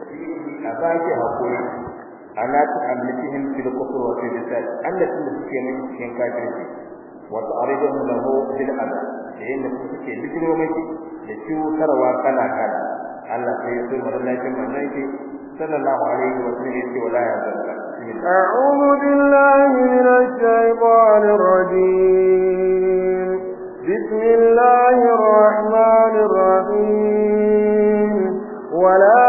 tasbihi a baki hakuri ala ta'ammitihim fil kufr wa fil jisad allati suke min cikin kafirci wa ta'riduhum lahu bil adab yayin da suke bijiro miki da cutarwa kala kala Allah sai ya tsoma lallacin manzanki sallallahu alaihi wa sallam wala ya zalla a'udhu billahi minash shaitanir rajim bismillahir rahmanir rahim wala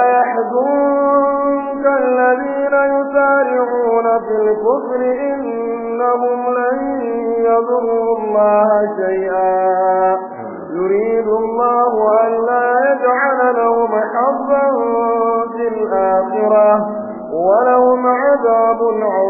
yahzunka alladhina yusari'una fil kufri innahum lan yadurru allaha shay'an يريد الله أن لا يجعل لهم حظا في الآخرة ولهم عذاب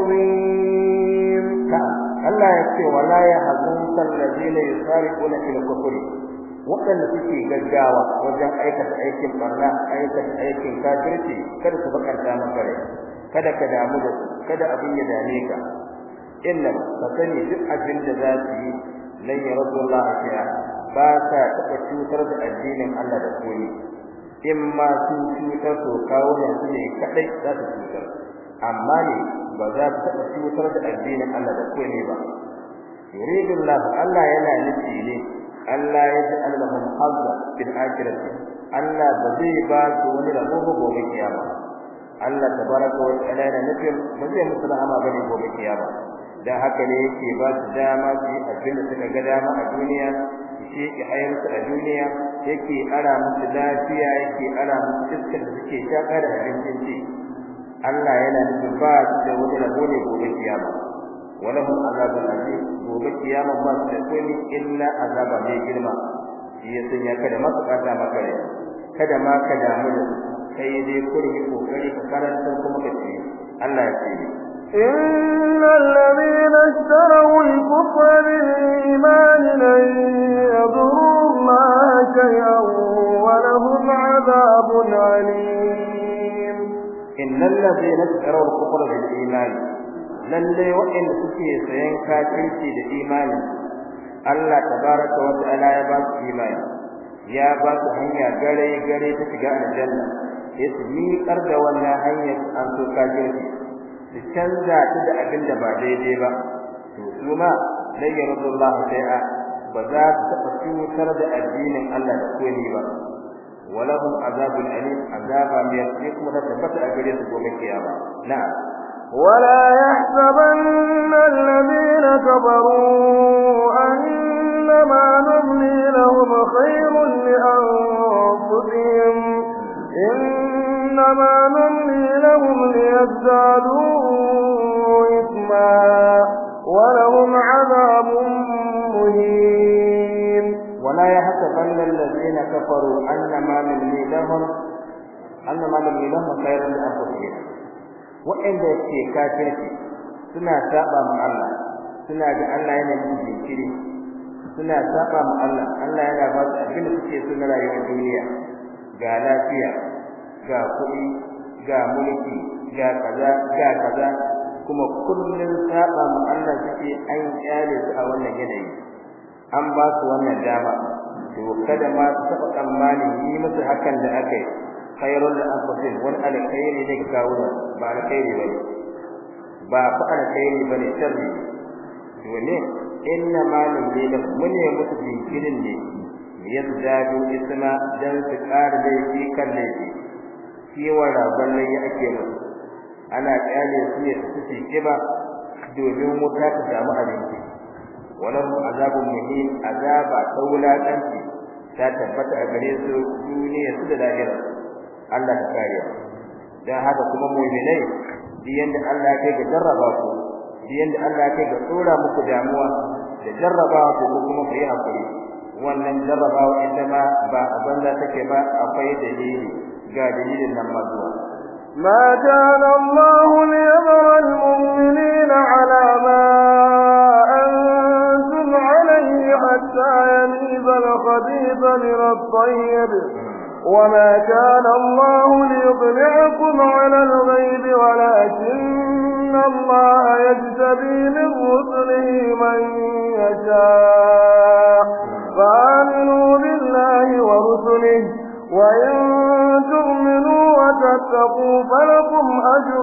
عظيم الله يكفي ولا يحزنك الذين يسارعون في الكفر وكان suke gaggawa wajen aikata aikin barna aikata aikin kafirci kada su bakanta maka rai kada ka damu da kada abin ya dame ka illa fasani duk abin da za su yi lan yarullah fiha ba ta taba cutar da addinin Allah da koyi in ma su cutar to kawo yanzu ne kadai za su cutar amma ne ba za ta taba cutar da addinin Allah da koyi ba yuridullah Allah yana nufi ne Allah ya ji lahum hazza fil akhirati Allah ba zai ba su wani rabo gobe kiyama Allah tabaraka wa ta'ala yana nufin ba zai musu rahama bane gobe kiyama dan haka ne yake ba su dama su yi abin da suka ga dama a duniya shi ke hayar su a duniya yake ara musu lafiya yake ara musu iskar da suke shaka da abincin ci Allah yana nufin ba su da wani rabo ne gobe kiyama walahum azabun azim gobe kiyama ba su da komai illa azaba mai girma shi ya sanya kada masu kada maka rai kada ma ka damu da kai dai kurmi kokari ka karanta kuma ka ce Allah ya ce إن الذين اشتروا الكفر بالإيمان لن يضروا الله شيئا ولهم عذاب عليم إن الذين اشتروا الكفر بالإيمان لن وإن سكي سينكاتلتي بالإيمان الله تبارك وتعالى يباس إيمان يا باس هنيا غري تشجع الجنة يسمي أرض ولا هنيا أن تكاتلتي da canza ta da abin da ba daidai ba to kuma lai yarullah ta'ala ba za ta taba cutar da addinin Allah da koyi ba walahum azabun alim azaba mai kuma da tabbata a gare su gobe kiyama na'am ولا يحسبن الذين كفروا أنما نملي لهم خير لأنفسهم إنما نملي لهم ليزدادوا إثما ولهم عذاب مهين ولا يحسبن الذين كفروا أنما نملي لهم خير لأنفسهم وإن ذلك كافرتي suna saba ma Allah suna ga Allah yana yin jinkiri suna saba ma Allah Allah yana ba su abin da suke so na rayuwar duniya ga lafiya ga kuɗi ga mulki ga kaza kuma kullun saba ma Allah suke an kyale su a wannan yanayi an ba su wannan dama to kada ma su taba tsammani yi musu hakan da akai khairul anfusin wal alkhairi ne ga kawo ba alkhairi bane ba fa alkhairi bane sharri dole inna ma lillahi mune musu jinkirin ne yazdadu isma dan su ƙara da shi kan laifi kiwa ragon ne ake musu ana kyale su ne su ci kiba domin wuta ta samu abinci walahu azabun muhin azaba taulatanci ta tabbata a gare su duniya su da lahira Allah ta kare dan haka kuma mu'minai diyan da Allah ya ga jarraba ku diyan da Allah ya ga tsora muku damuwa da jarraba ku kuma ku yi hakuri wannan jarrabawa ita ma ba abanda take ba akwai dalili ga dalilin nan mazuwa ما كان الله ليذر المؤمنين على ما أنتم عليه حتى يميز الخبيث من الطيب وما كان الله ليطلعكم على الغيب ولكن الله يجتبي من رسله من يشاء فآمنوا بالله ورسله وإن تؤمنوا واتقوا فلكم أجر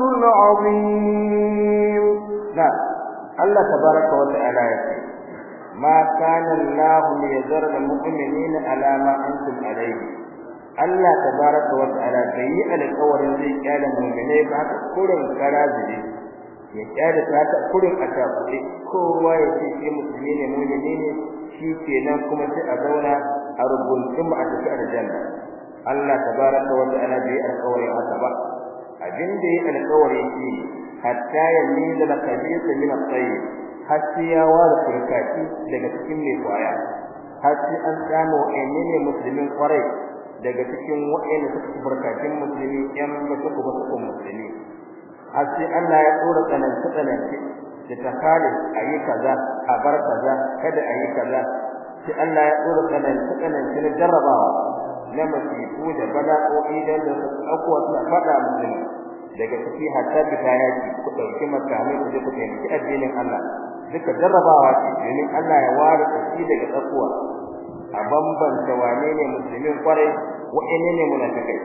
عظيم. نعم الله تبارك وتعالى يقول ما كان الله ليذر المؤمنين على ما أنتم عليه. Allah tabaraka wa ta'ala bai yi alƙawarin zai kyale mu'minai ba haka kurin karazi ya kyale ta kurin a tafi kowa ya ce shi musulmi ne mu'mini ne shi kenan kuma sai a zauna a rubutun mu a tafi aljanna. Allah tabaraka wa ta'ala bai alƙawarin haka ba. Abin da ya alƙawari shi hatta yamiza al-khabith min at-tayyib hatta ya wara furkati daga cikin mai kwaya hatta an samu ayyene musulmin kwarai daga cikin wa'anda suka barkatun musulmi yan mutu ko musulmi sai Allah ya dora tsananci da takali ayi kaza a bar kaza kada ayi kaza sai Allah ya dora tsananci na jarrabawa na masifu da bala'o'i da su akwa ta fada musulmi daga ciki hatta bidayaki ku dauki makamai ku je ku taimaki addinin Allah duka jarrabawa ce domin Allah ya ware shi daga tsakuwa a bambanta wane ne musulmin kwarai wa'ene ne munafikai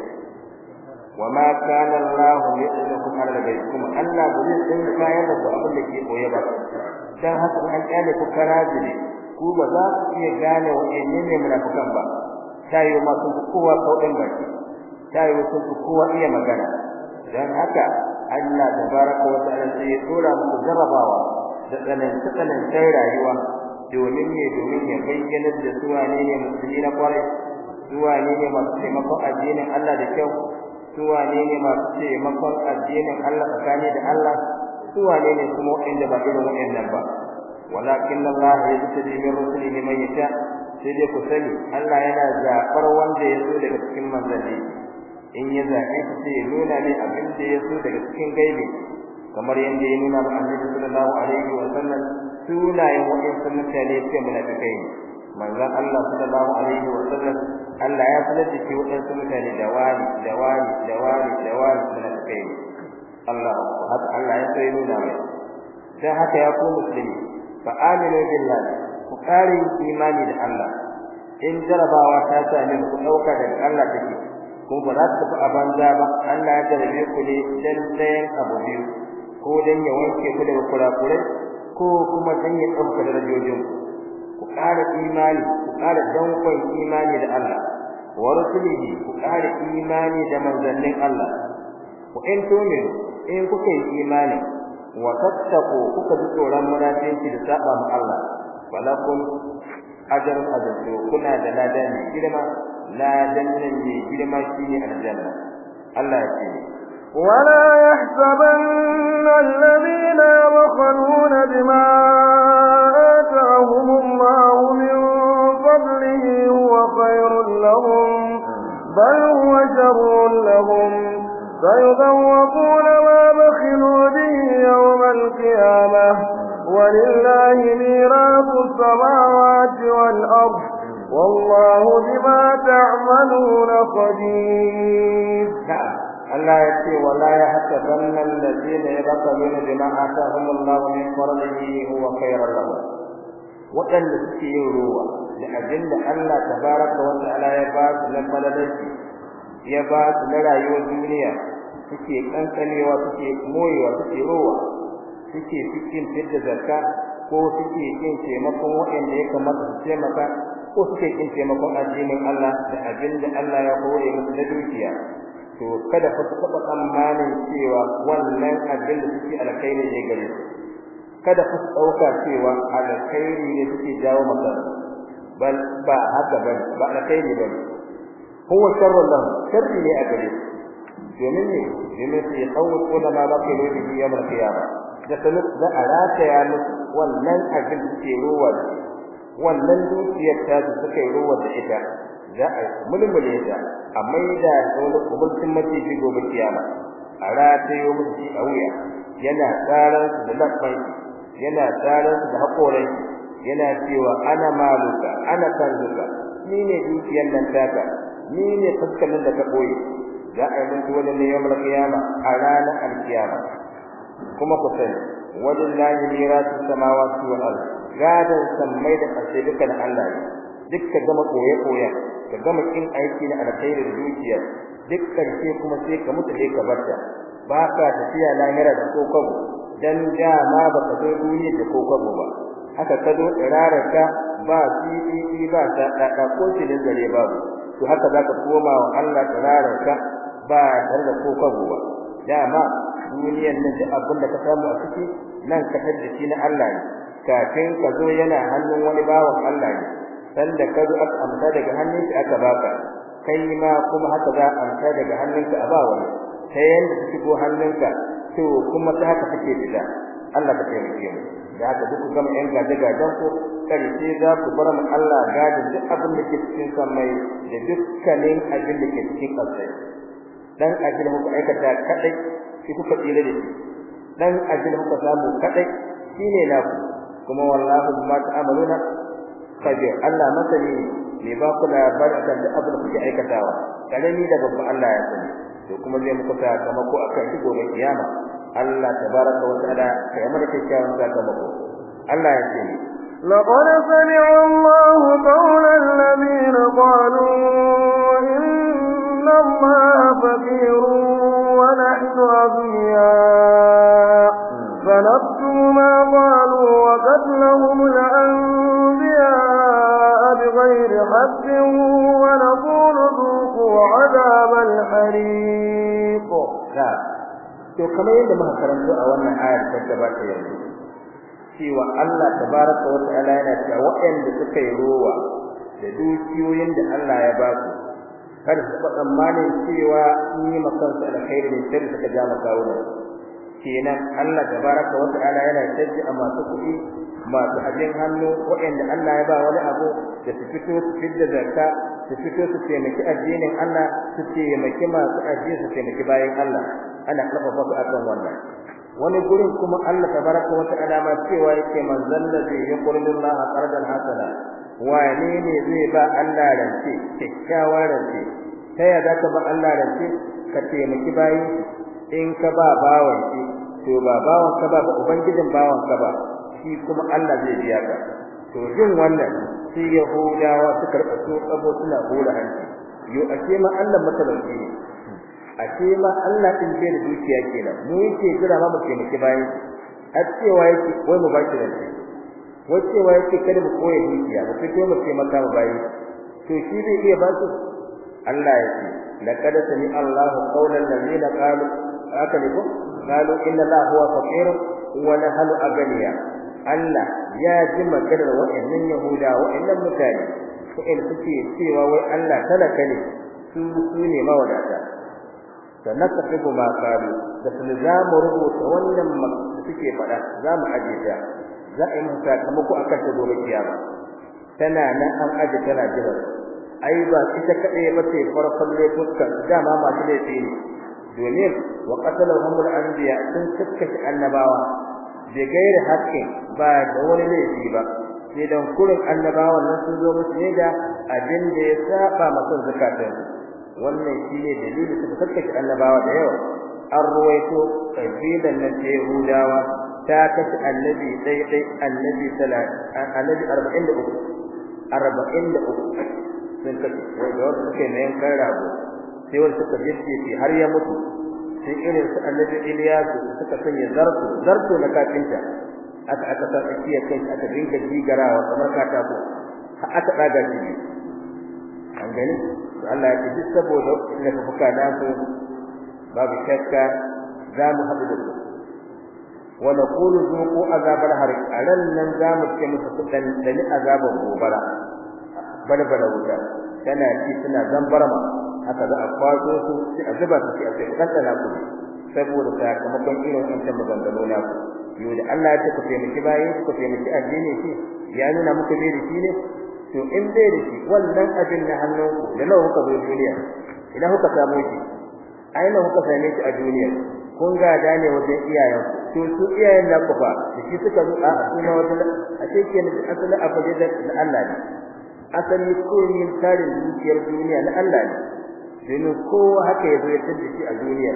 wama kana Allah yadlukum ala baykum Allah bai san kayan da abin da ke koye ba dan haka an kyale ku karaji ne ku ba za ku iya gane wa'ene ne munafikan ba tayi ma sun kowa kaudan baki tayi sun kowa iya magana dan haka Allah tabaraka wa ta'ala sai ya tura muku jarrabawa da tsananin rayuwa domin ya bayyana da su wane ne musulmi na kwarai su wane ne masu taimakon addinin Allah da kyau su wane ne masu taimakon addinin Allah tsakani da Allah su wane ne kuma wanda ba irin wannan ba walakin Allah yajtadi min rusulihi man yasha sai dai ku sani Allah yana zabar wanda ya so daga cikin manzanni in ya zabe shi sai ya nuna ne abin da ya so daga cikin gaibi kamar yanda ya nuna wa Annabi sallallahu alaihi wa sallam sunayen wa'insu mutane sai munafikai manzon Allah sallallahu alaihi wa sallam Allah ya sanar da shi wa'insu mutane da wani munafikai Allah ya sai nuna mai dan haka ya ku musulmi fa aminu billahi ku kare imani da Allah in jarabawa ta same ku dauka daga Allah take ko ba za ta fi banza ba Allah ya jarabe ku ne dan dayan abu biyu ko dan ya wanke ku daga kurakurai ko kuma dan ya dauka darajojin ku ƙara imani ku ƙara dankon imani da Allah wa rasulihi ku ƙara imani da manzannin Allah ku in tu'minu in kuka yi imani wa tattaqu kuka ji tsoron munafici da saba ma Allah walakum ajrun azim kuna da ladan girma ladan ne girma shine aljanna Allah ya ce ولا يحسبن الذين يبخلون بما آتاهم الله من فضله هو خير لهم بل هو شر لهم فيذوقون ما بخلوا به يوم القيامة ولله ميراث السماوات والأرض والله بما تعملون خبير. Allah ya ce wala yahtabanna alladhina yabqaluna bima atahum Allah min fadlihi huwa khayran lahum wadanda suke yin ruwa da abinda Allah tabaraka wa ta'ala ya ba su na falalarki ya ba su na rayuwar duniya suke kankanewa suke moyewa suke ruwa suke cikin fidda zakka ko suke yin taimakon wanda ya kamata su taimaka ko suke yin taimakon addinin Allah da abinda Allah ya hore musu da dukiya to kada ku taba tsammanin cewa wannan abin da suke alkhairi ne gare su kada ku dauka cewa alkhairi ne suke jawo maka bal ba haka ba alkhairi bane huwa sharrun lahu sharri ne a gare su domin sai kawo da ma baki da shi ya mar kiyama da sanu da alaka ya musu wannan abin da suke ruwa wannan dukiyar ta suke ruwa da ita za a mulmule ta amma da dole kuburtin mace ji gobe kiyama a ratayo musu a wuya yana tsaran su da lafai yana tsaran su da hakorai yana cewa ana maluka ana kanzuka ni ne dukiyar nan taka ni ne fuskalin da ka boye za a yi musu wannan ne yawmal kiyama a ranar alkiyama kuma ku sani wallahi mirasu samawati wal ard gadan sammai da ƙasai duka da Allah ne dukka gama koye ka gama kin aiki na alkhairi da dukiya duk karshe kuma sai ka mutu sai ka barta ba ka tafiya lahira da kokobo dan dama baka zo duniya da kokobo ba haka ka zo iraraka ba titi ba ta ko shi da zare babu to haka zaka koma wa Allah iraraka ba tare da kokobo ba dama duniyar nan da abin da ka samu a ciki nan ka tada shi na Allah ne kafin ka zo yana hannun wani bawan Allah ne sanda ka zo aka amsa daga hannunka aka baka kai ma kuma haka za a amsa daga hannunka a ba wani sai yanda ta shigo hannunka to kuma ta haka take fita Allah ka taimake mu da haka duk gama yan gadan ku karshe za ku bar mu Allah gadin duk abin da ke cikin samai da dukkanin abin da ke cikin ƙasa dan ajin muku aikata kadai shi kuka tsire da shi dan ajin muku samu kadai shine naku kuma wallahi bima ta'amaluna kabir Allah masani ne ba ku labarin akan duk abin da kuke aikatawa kalani da babban Allah ya sani to kuma zai muku sakamako akan shi gobe kiyama Allah tabaraka wa ta'ala kai mana kyakkyawan sakamako Allah ya ce لقد سمع الله قول الذين قالوا إن الله فقير ونحن أغنياء فنكتب ما قالوا وقتلهم الأنبياء بغير حق ونقول ذوقوا عذاب الحريق to kamar yadda muka karanto a wannan ayar ta gabata yanzu cewa Allah tabaraka wa ta'ala yana cewa waɗanda suka yi rowa da dukiyoyin da Allah ya ba su kar su tsammanin cewa in yi makansu alkhairi ne sai suka ja maka wurin kenan Allah tabaraka wa ta'ala yana tajji a masu kuɗi masu ajin hannu waɗanda Allah ya ba wani abu da su fito su fidda zakka su fito su taimaki addinin Allah su taimaki masu addini su taimaki bayan Allah ana kafafa su akan wannan wani gurin kuma Allah tabaraka wa ta'ala ma cewa yake manzon da zai yuqridullah qardan hasana wane ne zai ba Allah rance kyakkyawar rance ta ya zaka ba Allah rance ka taimaki bayin in ka ba bawan shi to ba bawan ka ba ubangijin bawan ka ba shi kuma Allah zai biya ka to jin wannan sai yahudawa suka karɓo kabo suna hura hanci yo ashe ma Allah matalauci ne ashe ma Allah din bai da dukiya kenan mu yake jira ma mu taimaki bayin a cewa yake wai mu baki rance wai cewa yake kada mu koyi dukiya mu fito mu taimaka mu bayin to shi zai iya ba su Allah yake laqad sami Allahu qawlan ladina qalu haka ne ko qalu inna la huwa faqir wa nahnu aghniya Allah ya ji maganar wa'annan yahuda wa'annan mutane ko in suke cewa wai Allah talaka ne su ne mawadata sannan ka tafi ma qalu da sun zamu rubuta wannan suke fada zamu aje ta za a yi mu sakamako akan ta gobe kiyama tana nan an aje tana jira ai ba ita kadai ba ce farkon laifukan dama masu laifi ne domin wa qatalahum al-anbiya sun kaskace annabawa da gairi haƙƙi ba da wani laifi ba sai dan kurin annabawan nan sun zo musu ne da abin da ya saba masa zakatun wannan shine dalilin da kaskace annabawa da yawa an ruwaito kabilan nan ta Yahudawa ta kace annabi dai annabi 43 sun kace wai da wanda suke ne kan rago sai wanda suka jiddi har ya mutu sai irin su annabi Iliyasu suka sanya zarto na kafinta aka sa tsakiya kai aka dinga gigarawa kamar katako aka daga shi an gani to Allah ya ji saboda ina fuka da su babu shakka za mu haɗu da su wa naqulu zuqu azabal harik alan nan za mu ce musu kudan dani azabar gobara balbala wuta tana ci suna zambarma haka za a kwaso su sai a zuba su sai a kai kaddana ku saboda sakamakon irin wancan maganganu na ku yau da Allah ya tafi miki bayin ku tafi miki addini shi ya nuna muku bai da shi ne to in bai da shi wannan abin na hannunku da nawa kuka zo duniya idan kuka samu shi ai nawa kuka same shi a duniya kun ga ne wajen iyayen to su iyayen da ku fa da shi suka zo a suna wajen a cikin asalin abaje da Allah ne asali koyin tarin dukiyar duniya na Allah ne domin kowa haka ya zo ya tada shi a duniya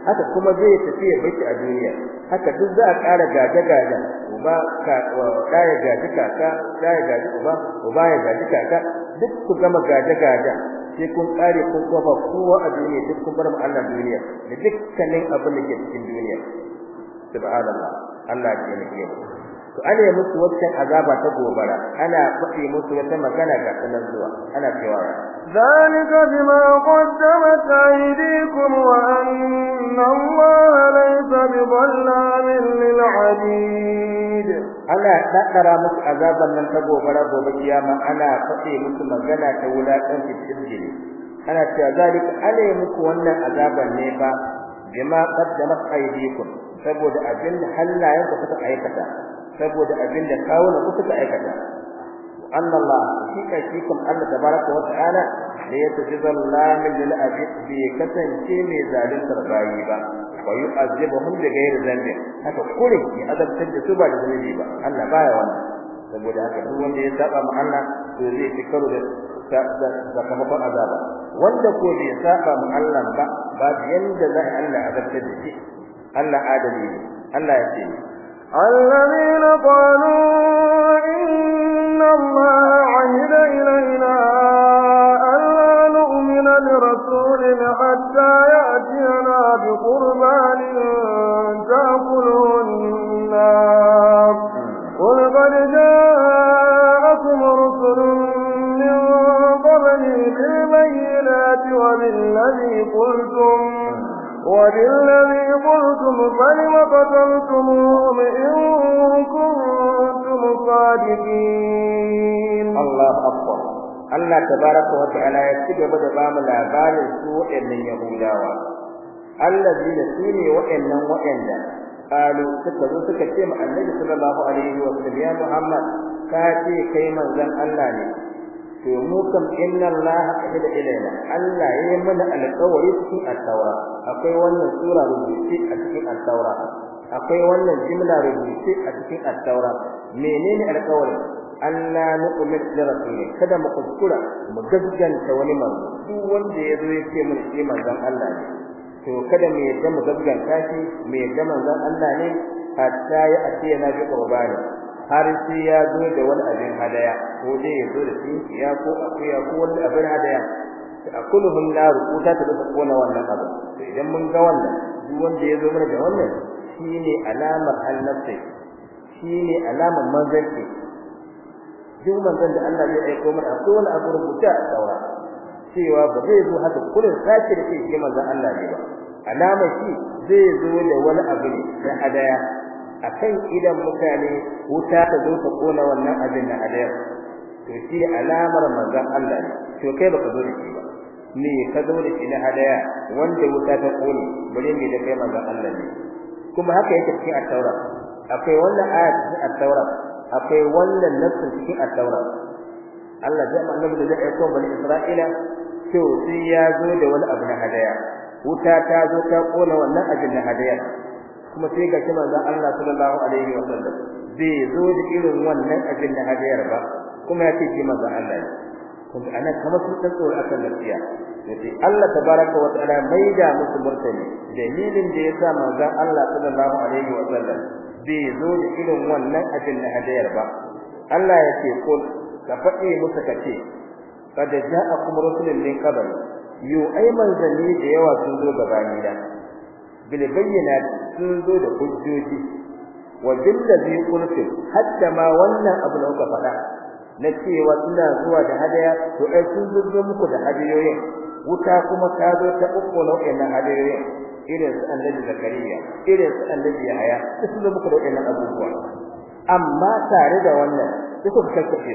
haka kuma zai tafi ya baki a duniya haka duk za a ƙara gaje uba ka daya gaje kaka daya gaje uba ya gaje kaka duk ku gama gaje sai kun kare kun kofa kowa a duniya duk kun bar mu Allah duniya da dukkanin abin da ke cikin duniya subhanallah Allah ya nake mu to ana yi musu waccan azaba ta gobara ana faɗi musu wata magana ga sanan zuwa ana cewa zalika bima qaddamat aydikum wa anna allaha laysa bidhallamin lil abid ana daddara musu azaban nan ta gobara gobe kiyama ana faɗi musu magana ta wulakanci cikin ana cewa zalika ana yi muku wannan azaban ne ba bima qaddamat aydikum saboda abinda hannayenku suka aikata saboda abinda kawuna ku suka aikata anna Allah shikum Allah tabaraka wa ta'ala la yatazallahu lil abid bi kasance mai zalintar bayi ba wa yu'azibuhum bi ghairi dhanbi haka kure ya azabtar da su ba da zunubi ba Allah baya wannan saboda haka duk wanda ya saba ma Allah to zai fikaru da sakamakon azaba wanda ko bai saba ma Allah ba babu yanda za Allah azabtar da shi Allah adali ne Allah ya ce الذين قالوا إن الله عهد إلينا ألا نؤمن لرسول حتى يأتينا بقربان تأكله النار قل قد جاءكم رسل من قبلي بالبينات وبالذي قلتم فلم قتلتموهم إن كنتم صادقين الله أكبر الله تبارك وتعالى يكتب بام العبال سوء من يهوداوا الذين سيني وإنهم قالوا سكتوا مع النبي صلى الله عليه وسلم يا محمد كاتي كيما زن الله لي to mu kam inna Allah ahida ilaina Allah yayi mana alƙawari cikin at-taura akwai wannan sura rubuce a cikin at-taura akwai wannan jimla rubuce a cikin at-taura menene alƙawari Allah nu'min da rasuli kada mu kuskura mu gagganta wani manzo duk wanda yazo yace mun shi manzon Allah ne to kada mu yadda mu gagganta shi mu yadda manzon Allah ne hatta ya atiya na bi qurbani har sai ya zo da wani abin hadaya ko dai ya zo da shi ya ko akuya ko wani abin hadaya akuluhum nar uta ta da kona wannan abu to idan mun ga wannan duk wanda ya zo mana da wannan shine alamar annabci shine alamar manzanci duk manzon da Allah ya aika mana akwai wani abu rubuta a taura cewa ba zai zo haka kullun sake da shi manzon Allah ne ba alamar shi zai zo da wani abu ne da hadaya akan idan mutane wuta ta zo ta kona wannan abin da hadayar to shi alamar manzon Allah ne to kai baka zo da shi ba me ka zo da shi na hadaya wanda wuta ta kone bare me da kai manzon Allah ne kuma haka yake cikin at-taura akwai wannan ayat cikin at-taura akwai wannan nassin cikin at-taura Allah ya ma annabi da ya aika bani Isra'ila to sai ya zo da wani abu na hadaya wuta ta zo ta kona wannan abin na hadaya kuma sai ga shi manzon Allah sallallahu alaihi wa sallam bai zo da irin wannan abin da hadiyar ba kuma ya ce shi manzon Allah ne kuma ana kamar sun tsoro akan lafiya sai Allah tabaraka wa ta'ala mai da musu murtani dalilin da yasa manzon Allah sallallahu alaihi wa sallam bai zo da irin wannan abin da hadiyar ba Allah ya ce ko ka faɗi musu kace kada ja'akum rusulun min qabl yu ayman zanni da yawa sun zo gabani da bil bayyinat sun zo da hujjoji wa billazi qultu hatta ma wannan abu da kuka faɗa na cewa suna zuwa da hadaya to ai sun zo muku da hadiyoyin wuta kuma ta zo ta uku nau'in na hadiyoyin irin su annabi zakariya irin su annabi yahaya sun zo muku da wannan abubuwa amma tare da wannan duk kuka kace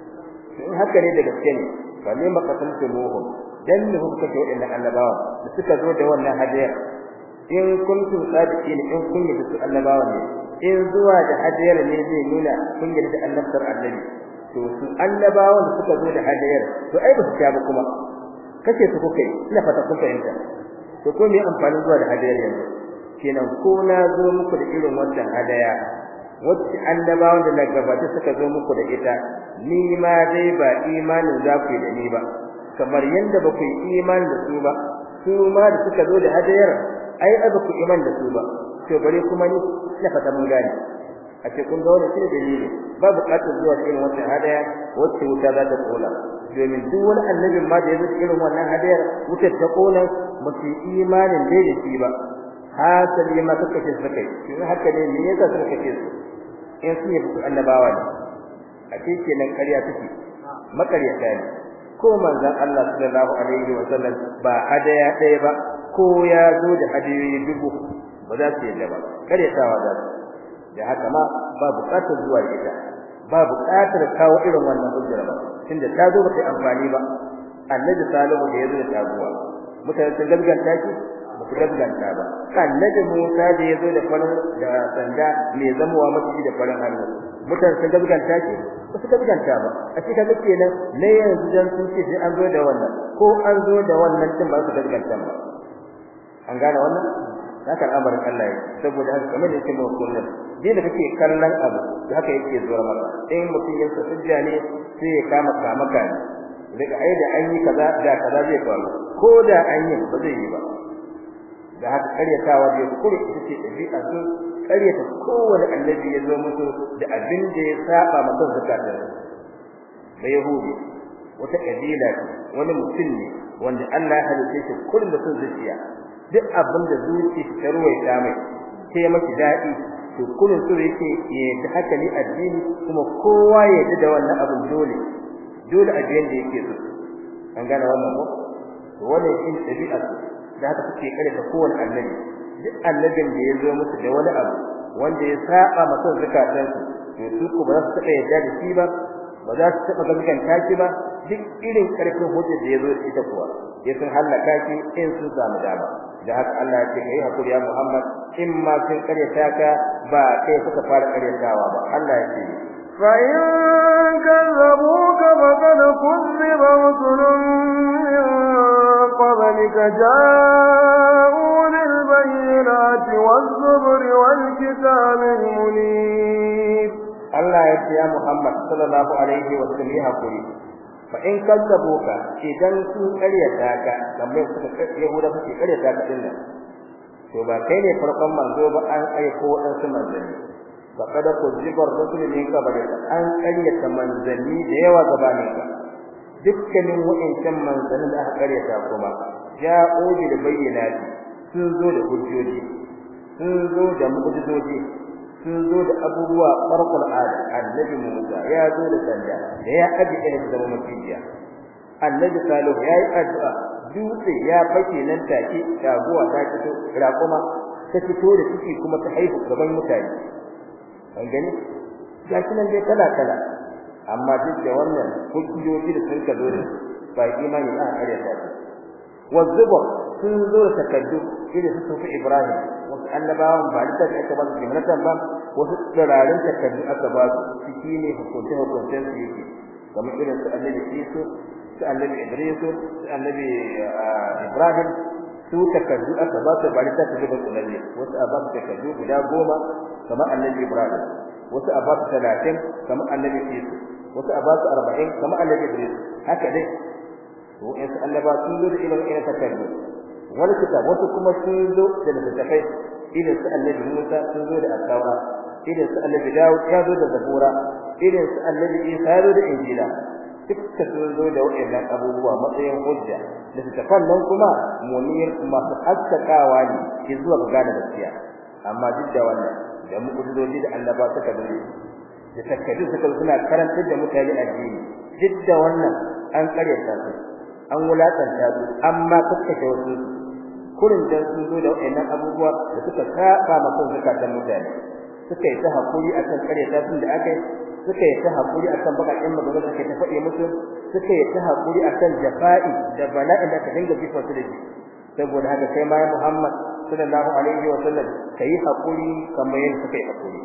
in haka ne da gaske ne fa ne maqataltumuhum dan ne kuka kace wannan annabawa da suka zo da wannan hadiyar in kuntum sadiqin in kun yi su annabawa ne in zuwa da hadiyar ne zai nuna kun yi da annabtar annabi to su annabawan da suka zo da hadiyar to ai ba su ta ba kuma kace su kuka yi ina fata kun fahimta to ko me amfanin zuwa da hadiyar yanzu kenan ko na zo muku da irin wannan hadaya wacce annabawan da na gabata suka zo muku da ita ni ma dai ba imanin za ku yi da ni ba kamar yanda ba ku yi imani da su ba su ma da suka zo da hadiyar ai abu ku iman da su ba to bare kuma ni na fata mun gane a ce kun ga wannan shi dalili ba buƙatar zuwa irin wannan hadaya wacce wuta za ta kona domin duk wani annabin ma da ya zuci irin wannan hadayar wutar ta kona musu imanin da shi ba hasali ma suka ce suka yi in haka ne me yasa suka ce su in sun yi su annabawa ne a cikin nan ƙarya take makaryata ne ko manzon Allah sallallahu alaihi wa sallam ba hadaya ɗaya ba ko ya zo da hadiyoyi dubu ba za su yi ba karyatawa za su da haka ma ba buƙatar zuwa ita ba buƙatar kawo irin wannan hujjar ba tunda ta zo ba ta amfani ba annabi salihu da yazo da taguwa mutane sun gaskanta shi ba su gaskanta ba annabi Musa da yazo da farin da sanda mai zamuwa maki da farin hannu mutane sun gaskanta shi ba su gaskanta ba a cikin kaga kenan ne yanzu dan sun ce an zo da wannan ko an zo da wannan din ba su gaskanta ba an gane wannan haka al'amarin Allah yake saboda haka kamar yake mu kullum din da kake kallon abu da haka yake zuwa maka in mutum ya hujja ne sai ya kama kamaka ne daga ai da an yi kaza da kaza zai faru ko da an yi ba zai yi ba da haka karyatawa da kure ita ce dabi'a su karyata kowane annabi ya zo musu da abin da ya saba masa zakata da yahudi wata kabila wani mutum ne wanda Allah ya halice shi kullum da sun zuciya duk abin da zuci ta ruwaita mai sai maki dadi to kullun so yake ya haka ni addini kuma kowa ya ji da wannan abin dole addinin da yake so an gane wannan ko to wannan shi dabi'a da haka suke kare ta kowane annabi duk annabin da ya zo musu da wani abu wanda ya saba masa zakatansu to su ko ba za su taba yadda da shi ba ba za su taba gaskanta shi ba duk irin karfin hujjar da ya zo ita kuwa ya sun halaka shi in sun samu dama da haka Allah ya ce kai hakuri ya Muhammad in ma sun karyata ka ba kai suka fara karyatawa ba Allah ya ce fa in kazzabuka faqad kuzziba rusulun min qablika ja'u bil bayyinati waz-zubri wal kitabil munir Allah ya ce ya Muhammad sallallahu alaihi wa sallam hakuri fa in kazzabuka idan sun karyata ka kamar suka yahuda suke karyata ka dinnan to ba kai ne farkon manzo ba an aiko wadansu manzanni fa kada ku zibar rusul ne ka bare an karyata manzanni da yawa gabanin ka dukkanin wa'ancan manzanni da aka karyata kuma ja'u bil bayyinati sun zo da hujjoji sun zo da mu'jizoji sun zo da abubuwa farkon annabi Musa ya zo da sanda da ya aje irin da mafiya annabi Salihu yayi addu'a dutse ya fake nan take taguwa ta fito raƙuma ta fito da ciki kuma ta haihu gaban mutane an gani gashi nan dai kala amma duk da wannan hujjoji da sun kazo da ba imani a ƙaryata wazzubur sun zo da takaddu idan su fi Ibrahim wasu annabawan ba da aka ba su jimlatan ba wasu tsararin takaddu aka ba su ciki ne hukuncin su yake kamar irin su annabi Isa su annabi Idris su annabi Ibrahim su takaddu aka ba su ba da takaddu kullalle wasu a ba su takaddu guda 10 kamar annabi Ibrahim wasu a ba su 30 kamar annabi Isa wasu a ba su 40 kamar annabi Idris haka dai to in annaba sun zo da irin takaddu wani kitab wasu kuma sun zo da littafai irin su annabi Musa sun zo da at-Taura irin su annabi Dawud ya zo da Zabura irin su annabi Isa ya zo da Injila dukkan sun zo da waɗannan abubuwa matsayin hujja da littafan nan kuma munir masu haskakawa ne ke zuwa ga gane gaskiya amma duk da wannan da mu'jizoji da annaba suka dole da takaddu suka suna karantar da mutane addini duk da wannan an karyata su an wulatanta su amma kaskace wasu kurin dan sun zo da wayannan abubuwa da suka saba maka zakatan mutane suka yi ta hakuri akan karyata sun da akai suka yi ta hakuri akan bakakin magana da suka ta fade musu suka yi ta hakuri akan jafa'i da bala'in da ka dinga jifa su da shi saboda haka kai ma Muhammad sallallahu alaihi wa sallam kai hakuri kamar yadda suka yi hakuri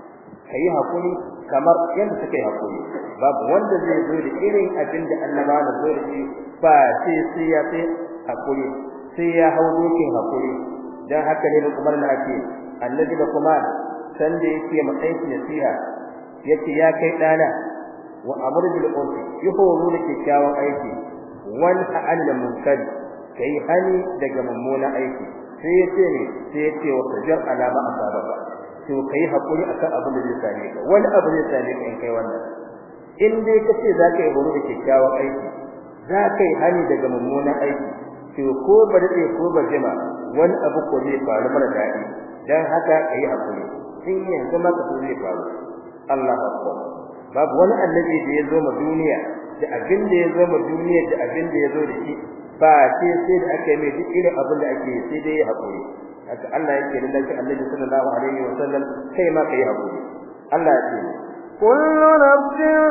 kai hakuri kamar yadda suka yi hakuri babu wanda zai zo da irin abin da annabawa da zo da shi ba sai ya sai hakuri sai ya hau dokin hakuri dan haka ne Umar na ake annabi da kuma san da yake matsayin nasiha yace ya kai dana wa amr bil urfi yuhuru da kyakkyawan aiki wal ha'al munkar kai hani daga mummunan aiki sai yace ne sai yace wa tajar alama asabaka to kai hakuri akan abin da zai same ka wani abu zai same ka in kai wannan in dai kace zaka yi horo da kyakkyawan aiki zaka yi hani daga mummunan aiki to ko ba dade ko ba jima wani abu ko zai faru mara dadi dan haka kai hakuri in yanzu maka so zai faru Allahu akbar babu wani annabi da ya zo ma duniya da abin da ya zo ma duniya da abin da ya zo da shi ba sai da aka mai duk irin abin da ake sai dai ya hakuri haka Allah yake da lalle annabi sallallahu alaihi wasallam kai ma kai hakuri Allah ya ce kullu nafsin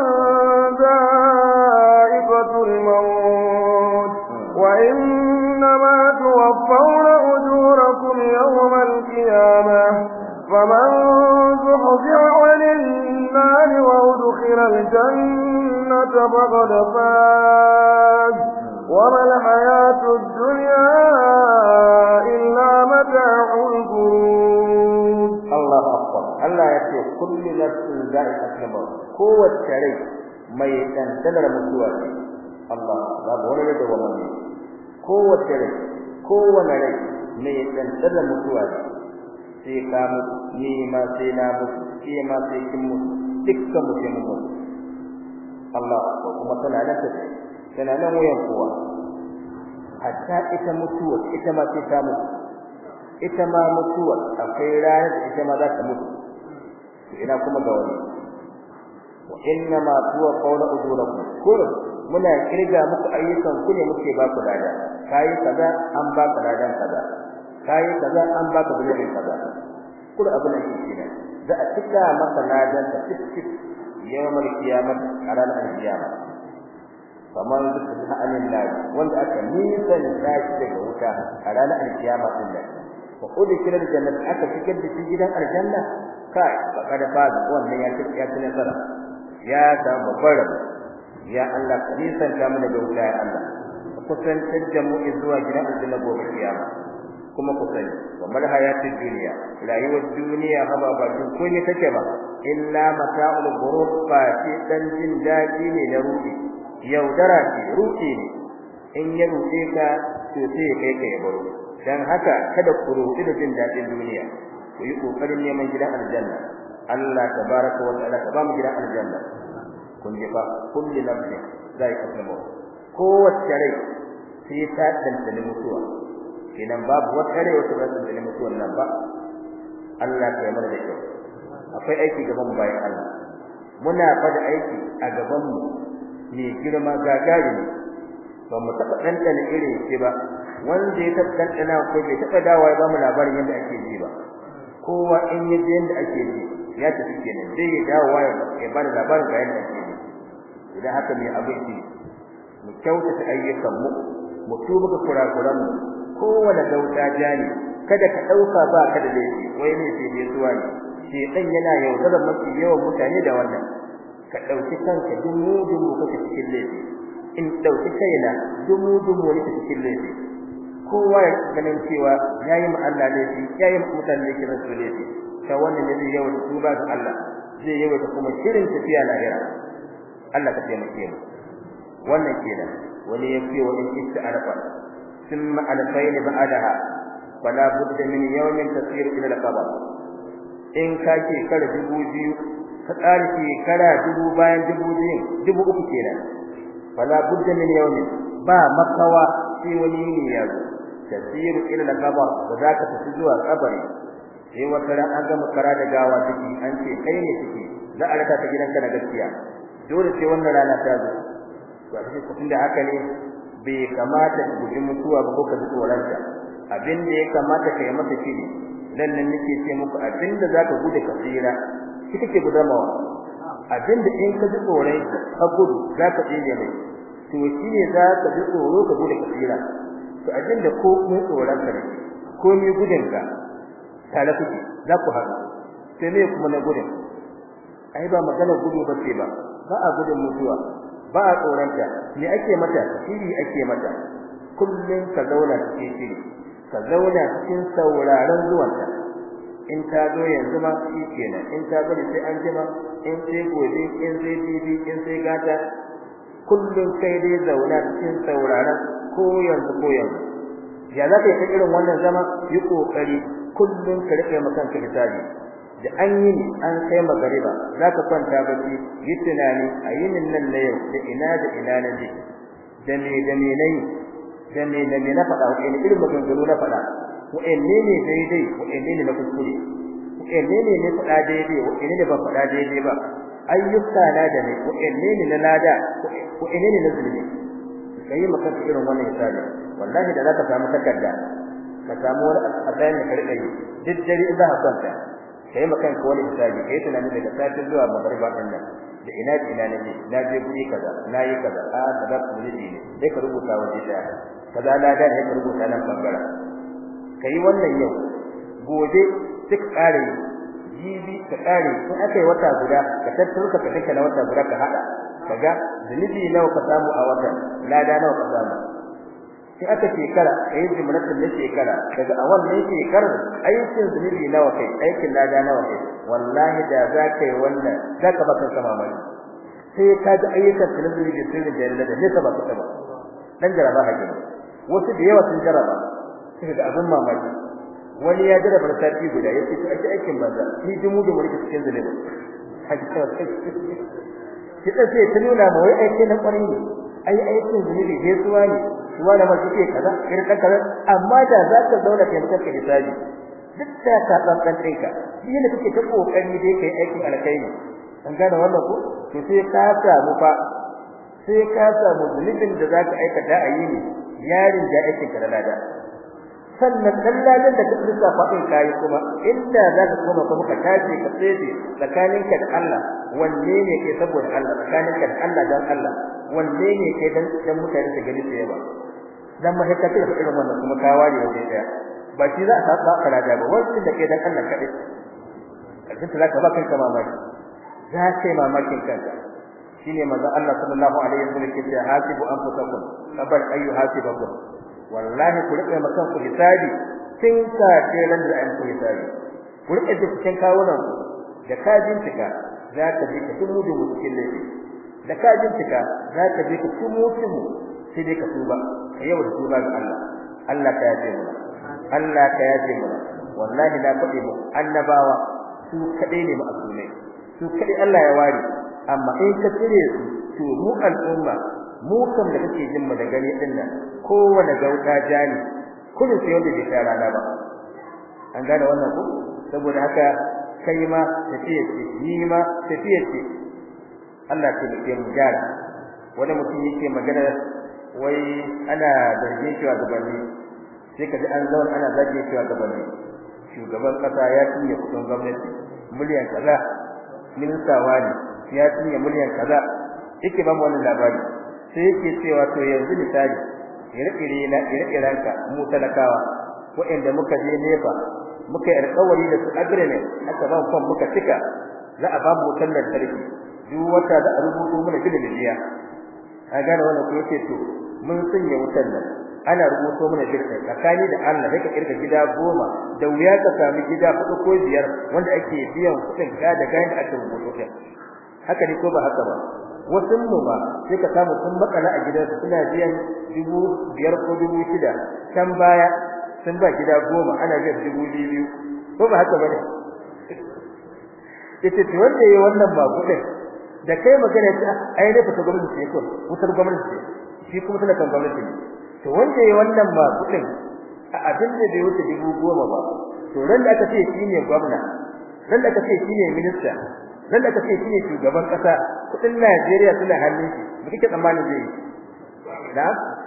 dha'iqatul maut wa innama tuwaffawna ujurakum yawmal qiyamah faman zuhziha 'anil nari wa udkhila al-jannata faqad faz وما الحياة الدنيا إلا متاع الغرور الله أكبر الله يقول كل نفس ذائقة الموت قوة شريك ما يتنتظر مسواه الله باب ولا يدوى مني قوة شريك قوة نريك ما يتنتظر مسواه sai ka mutu ni ma sai na mutu ke ma sai kin mutu dukkan mutum mutu Allah kuma tana nan tana nan wayan kowa hatta ita mutuwa ita ma sai ta mutu ita ma mutuwa akwai ranar ita ma za ta mutu ina kuma ga wani wa inna ma huwa qawlu ujurakum kullu muna kirga muku ayyukan ku ne muke ba ku lada kai kaza an ba ka ladan kaza kai kaza an ba ka bilin kaza kullu abin da yake ne za a cika maka ladan ta cikin yawmal qiyamah a ranar al-qiyamah kamar dukkan halin lahi wanda aka nisan tashi daga wuta a ranar al-qiyama din nan wa udkhila al-jannah aka shigar da shi gidan aljanna kai kada fa wannan ya ci nasara ya ta babbar ya Allah ka nisan ta mu daga wuta ya Allah kusantar da mu zuwa gidan aljanna gobe kiyama kuma ku sani wa mal hayatid dunya rayuwar duniya haba ba tun ko ne take ba illa mata'ul ghurur fa shi dan jin daɗi ne na ruhi yaudara ce ruɗi ne in ya ruɗe ka to sai kai kai baro dan haka kada ku ruɗi da jin dadin duniya ku yi kokarin neman gidan aljanna Allah tabaaraka wa ta'ala ka ba mu gidan aljanna kun ji fa kullu nafsi zai kasamo kowace rai sai ta dandane mutuwa kenan babu wata rai wata zai dandane mutuwan nan ba Allah ya yi mana da kyau akwai aiki gaban mu bayan Allah muna fada aiki a gaban mu ne girma gagari ne ba mu taba dandana irin shi ba wanda ya taba dandana ko bai taba dawo ya ba mu labarin yadda ake ji ba kowa in ya ji yadda ake ji ya tafi kenan sai ya dawo ya ba da labarin ga yadda ake ji idan haka ne abin ji mu kyautata ayyukan mu tuba ga kurakuran mu kowane dauta jani kada ka dauka ba ka da laifi wai ne sai dai zuwa ne shi dan yana yaudarar mafi yawan mutane da wannan ka dauki kanka dumu kake cikin laifi in dauki kaina dumu ne kake cikin laifi kowa ya ganin cewa yayi mu Allah laifi yayi mu mutane laifi rasul laifi ta wannan ne zai yawa tuba ga Allah zai yawa kuma shirin tafiya lahira Allah ka taimake mu wannan kenan wani yafi wa in ista'arafa thumma alfayn ba'daha fala budda min yawmin tasir ila al-qabr in kake kar 2000 ka tsarki kara 2000 bayan 2000 uku kenan fala budda min yawmin ba makawa sai wani ne ya zo tasir ila al-qabr da zaka tafi zuwa kabari sai wata ran an ga makara da gawa take an ce kai ne take za a raka ta gidanka na gaskiya dole sai wannan rana ta zo to a cikin kudin da haka ne bai kamata ku ji mutuwa ba ko ka ji tsoranta abin da ya kamata ka yi masa shiri dan nan nake ce muku abin da zaka gudu ka tsira shi kake gudamawa abin da in ka ji tsorai ka gudu zaka tsire mai to shine zaka ji tsoro ka gudu ka tsira to abin da ko mun tsoranta ne ko ni gudun ka tare kuke za ku haɗu sai ne kuma na gudun ai ba magana gudu ba ce ba a gudun mutuwa ba a tsoranta me ake mata shiri ake mata kullun ka zauna cikin shiri ka zauna cikin sauraron zuwanta in ta zo yanzu ma shi kenan in ta bari sai an jima in sai gobe in sai bibi in sai gata kullun kai dai zauna cikin sauraron ko yanzu ya zaka yi irin wannan zama yi kokari kullun ka rike maka kanka hisabi da an yi an kai magariba zaka kwanta bacci yi tunani a yinin nan na yau da ina na je da me nayi na faɗa ko irin maganganu na faɗa ko ne daidai ko ne na kuskure ko ne faɗa daidai ko ne ba faɗa daidai ba ayyuka na da ne ko ne na lada ko ne na zulmi kai maka irin wannan hisabi wallahi da zaka samu takarda ka samu wani asayin ka rike duk dare in za ka kwanta kai maka wani hisabi kai tunani daga safi zuwa magriba din nan da ina ne na je guri kaza nayi kaza da ku ne sai ka rubuta waje daya kaza lada ne ka rubuta nan bangara kai wannan yau gobe duk kare jibi ka kare in akai wata guda ka tattarka ka take na wata guda ka hada kaga zunubi nawa ka samu a watan lada nawa ka samu sai aka shekara kai jumlatin ne shekara daga a wannan shekarar aikin zunubi nawa kai aikin lada nawa kai wallahi da zaka yi wannan zaka baka sama mai sai ka ji ayyukan zunubi da sirrin da ne ka baka sama dan jaraba hake wasu da yawa sun jaraba sai ga abin mamaki wani ya jaraba sati guda yace to ake aikin banza ni dumu da mulki cikin zunubi kita sai ta nuna ma wai aikin na kwarin ne aikin zunubi sai suwa ne suwa da mace ke kaza irin kaza amma da za ka zauna kai maka hisabi duk da ka tsantsan ka shi ne kake ta kokari dai kai aikin alkhairi an gane wannan ko to sai ka samu fa sai ka samu zunubin da zaka aikata a yi ne yarin da aikin ka lada sannan dallalin da kake lissafa din kai kuma inda zaka koma kuma ka tace ka tsaye tsakaninka da Allah wanne ne ke saboda Allah tsakaninka da Allah dan Allah wanne ne ke dan mutane su gani sai ba dan mahaikkata da irin wannan kuma ka ware waje daya ba shi za a saba kalada ba wanda da ke dan Allah kadai kace zaka ba kanka mamaki za kai mamakin kanka shine manzo Allah sallallahu alaihi wasallam ke cewa hasibu anfusakum qabl ayu hasibakum wallahi ku rike makan ku hisabi tun ka kelan da an ku hisabi ku rike cikin kawunan da ka bincika za ka ji ka tumu da cikin laifi da ka bincika za ka ji ka tumu sai dai ka tuba yau da tuba ga Allah Allah ka yafe mu Allah ka yafe mu wallahi da fadi mu annabawa su kadai ne ma'asumai su kadai Allah ya ware amma in ka tsire su to mu al'umma mu kam da kake jin mu da gani din nan kowanne gauta jani kullu sai wanda bai tsara rana ba an gane wannan ko saboda haka kai ma tafiye ce ni ma tafiye ce Allah ke muke mu gyara wani mutum yake magana wai ana zargin shi wa gabanni sai kaji an zauna ana zargin shi wa gabanni shugaban kasa ya tinye kudin gwamnati miliyan kaza minista wani ya tinye miliyan kaza yake ba mu wannan labari sai yake cewa to yanzu misali ire-irenka mu talakawa wa'anda muka je nefa muka yi alƙawari da su agreement aka ba mu muka cika za a ba mu wutar lantarki duk wata da a rubuto mana biliyan a gane wannan ko yake to mun sanya wutar nan ana rubuto mana biliyan tsakani da Allah yake kirga gida 10 da wuya ka sami gida 4 ko 5 wanda ake biyan kudin ga da ganin aka rubuto kai haka ne ko ba haka ba wasu mu ba sai ka samu sun makala a gidansu suna biyan 5,000 ko 6,000 kan baya sun ba gida 10 ana biyan 2,000 ko ba haka bane yace to wanda yayi wannan ba kudin da kai magana ta ai da fita gwamnati ce ko wutar gwamnati shi kuma tana kan gwamnati ne to wanda yayi wannan ba kudin a abin da bai wuce 10,000 ba to ran da aka ce shine gwamna ran da aka ce shine minista ran da aka ce shine shugaban kasa kudin Najeriya suna hannun shi mu kike tsammanin zai da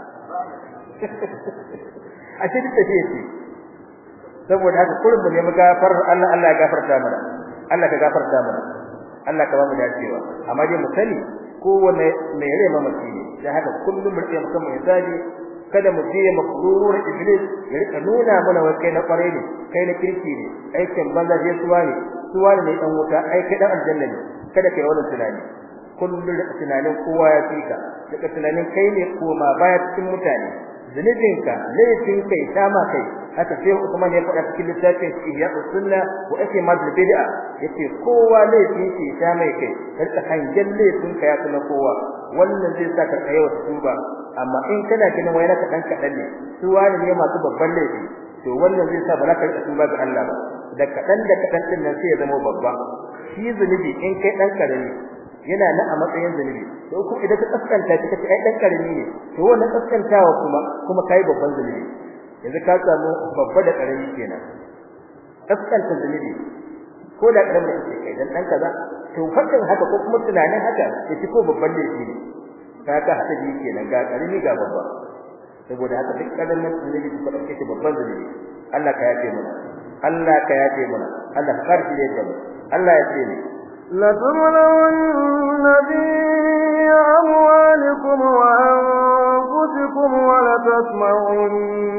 a ce duk tafiye ce saboda haka kullum ne mu gafar Allah Allah ya gafarta mana Allah ka gafarta mana Allah ka ba mu dacewa amma dai mu sani kowanne mai rai mamaki ne dan haka kullum mu rike mu hisabi kada mu je makrur iblis ya rika nuna mana wai kai na kware ne kai na kirki ne aikin banza je suwa ne dan wuta ai kai dan aljanna ne kada kai wannan tunani kullum da tunanin kowa ya fika daga tunanin kai ne koma baya cikin mutane zunubinka laifin kai tama kai haka sai Usman ya faɗa cikin littafin Ihya Sunna wa Ihmad al-Bid'a yace kowa laifin shi ta mai kai kada hangen laifin ka ya kuma kowa wannan zai saka kai wa tuba amma in kana ganin wai naka dan kadan ne su wani ne masu babban laifi to wannan zai sa ba za ka rika tuba ga Allah ba da kadan din nan sai ya zama babba shi zunubi in kai dan karami yana nan a matsayin zunubi to ku idan ka kaskanta ka ce ai dan karami ne to wannan kaskantawa kuma kai babban zunubi yanzu ka samu babba da karami kenan kaskanta zunubi ko da karamin ce kai dan kaza to fakin haka ko kuma tunanin haka yace ko babban laifi ne kaga hada ji kenan ga karimi ga babba saboda haka duk karamin zunubi ku dauke shi babban zunubi Allah ka yafe mana Allah ka yafe mana Allah ka karbi da mu Allah ya ce ne la tumlawunna bi amwalikum wa anfusikum wa la tasma'un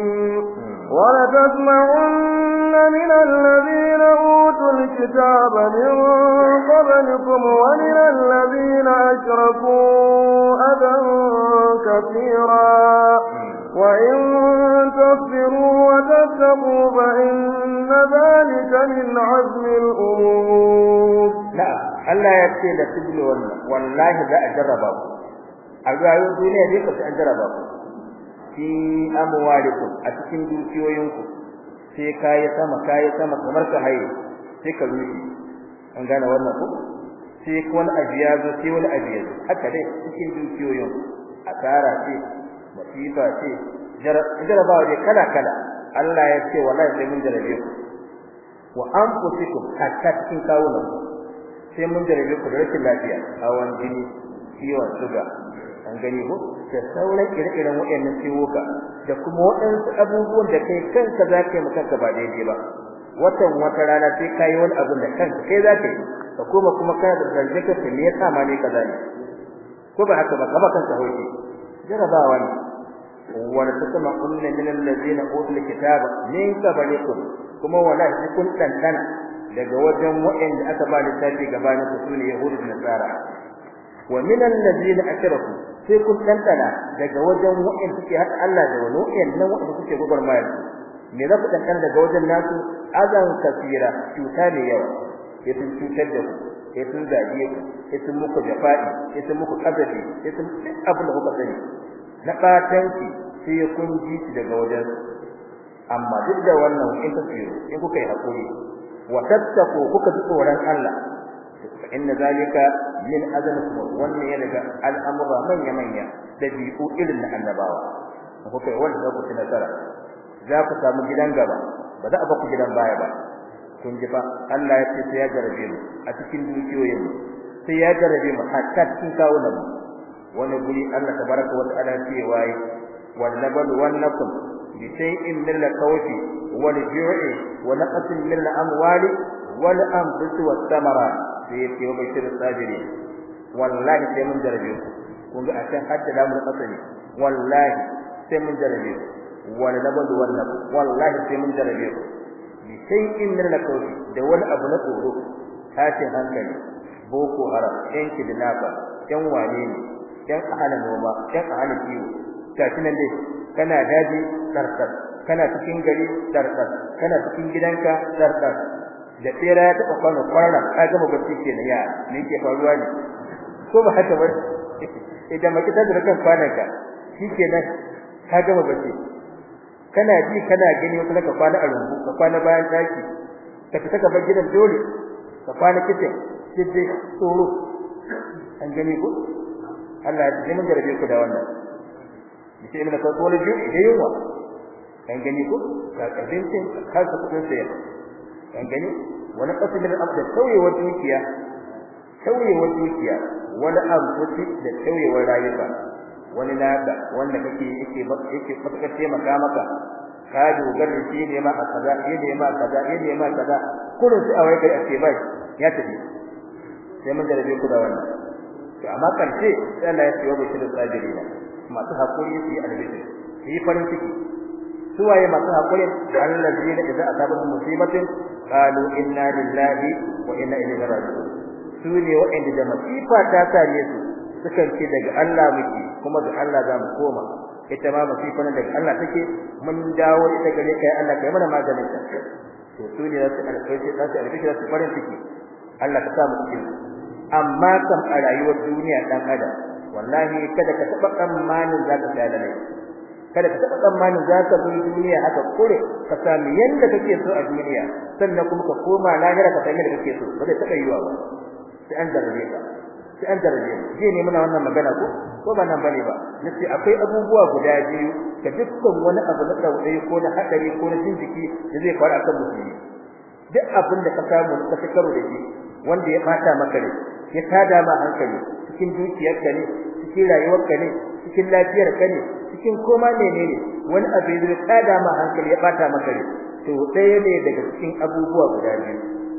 من الذين أوتوا الكتاب من قبلكم ومن الذين أشركوا أذى كثيرا وإن تصبروا وتتقوا فإن ذلك من عزم الأمور. لا الله يكفي لتبلي والله ذا أجربه أجربوا الدنيا دي قد أجربه في أموالكم أتكين دوكيوينكم sai kai sama kamar ka haye sai ka rufe an gane wannan ko sai wani abiya zo sai wani abiya haka dai cikin dukiyoyin asara ce masifa ce jarabawa dai kala Allah ya ce wallahi sai mun jarabe ku wa anfusikum hatta cikin kawunan sai mun jarabe ku da rashin lafiya hawan jini ciwon suga an gani ko da sauran ire-iren waɗannan ciwuka da kuma waɗansu abubuwan da kai kanka zaka yi maka ba daidai ba wata rana sai kai wani abu da kanka kai zaka yi ka kuma kana da zanjaka sai me yasa ma ne kaza ne ko ba haka ba kaba kanka hoye jarabawa ne wala tasma kullu min allazina utul kitaba min qablikum kuma wala kun tantana daga wajen waɗanda aka ba littafi gabanin su sune yahudu da nasara wa min allazina ashraku sai kun tantana daga wajen waɗanda suke haɗa Allah da wani waɗannan waɗanda suke gurbarmaya me za ku tantana daga wajen nasu azan kasira cuta ne yawa yayin cutar da ku yayin zage ku yayin muku jafa'i yayin muku kazafi yayin abin da kuka sani na batanci sai kun ji shi daga wajen amma duk da wannan in tasiro in kuka yi hakuri wa tattaqu kuka ji tsoron Allah inna zalika min azamikum wannan ya daga al'amura manya dabi'u irin na annabawa kuka yi wanda ku nasara za ku samu gidan gaba ba za a ba ku gidan baya ba kun ji ba Allah ya ce sai ya jarabe mu a cikin dukiyoyin mu sai ya jarabe mu hatta cikin kawunan mu wani guri Allah tabaraka wa ta'ala ce wai wal wannakum bi shay'in min al-khawfi wal ju'i wa naqsin min al-amwali wal anfusi was thamarat sai ya ce wa bashir sabiri wallahi sai mun jarabe ku kun ga akan haddada mu kasani wallahi sai mun jarabe ku wal wannakum wallahi sai mun jarabe ku bi shay'in min al-khawfi da wani abu na tsoro tashin hankali boko haram yanki da nafa yan wane ne yan ahalan noma yan ahalan kiwo tashi nan dai kana daji sarkar kana cikin gari sarkar kana cikin gidanka sarkar da tsira ya taba kwana ka gama bacci kenan ya me yake faruwa ne ko ba haka ba idan maki ta da kan kwananka shikenan ka gama bacci kana ji kana gani wata ka kwana a rumbu ka kwana bayan daki ka fita ka bar gidan dole ka kwana kitin kije tsoro an gani ko Allah ya mun jarabe ku da wannan sai mun ka tsoro ji da yawa an gani ko ka kabincin ka ka kudin sai an gani wani kasamin abda tauyewar dukiya wani amfuti da tauyewar rayuwa wani naka wanda yake matakar taimaka maka ka dogara shi ne ma kaza kullun sai awai kai ake bai ya tafi sai mun jarabe ku da wannan to amma karshe sai Allah ya ce wa bashir sabirina masu hakuri su yi albishi su yi farin ciki suwaye masu hakuri allazina idza asabahum musibatin qalu inna lillahi wa inna ilaihi raji'un su ne wa'anda da masifa ta same su sukan ce daga Allah muke kuma ga Allah za mu koma ita ma masifa daga Allah take mun dawo ita gare kai Allah kai mana maganin ta to su ne su alƙaiti za su alƙaiti su farin ciki Allah ka sa mu cikin amma kam a rayuwar duniya dan adam wallahi kada ka taba tsammanin zaka tsaya da lai kada ka taba tsammanin zaka zo duniya haka kure ka sami yanda kake so a duniya sannan kuma ka koma lahira ka sami yanda kake so ba zai taba yiwa ba sai an daraje ka sai an daraje je ne muna wannan magana ko ba nan bane ba nace akwai abubuwa guda biyu ka dukkan wani abu na daudai ko na hadari ko na jinjiki da zai faru akan musulmi duk abin da ka samu ka fikaro da shi wanda ya fata maka ne ya tada ma hankali cikin dukiyarka ne cikin rayuwarka ne cikin lafiyarka ne cikin koma menene wani abu da ya tada ma hankali ya fata maka ne to ɗaya ne daga cikin abubuwa guda biyu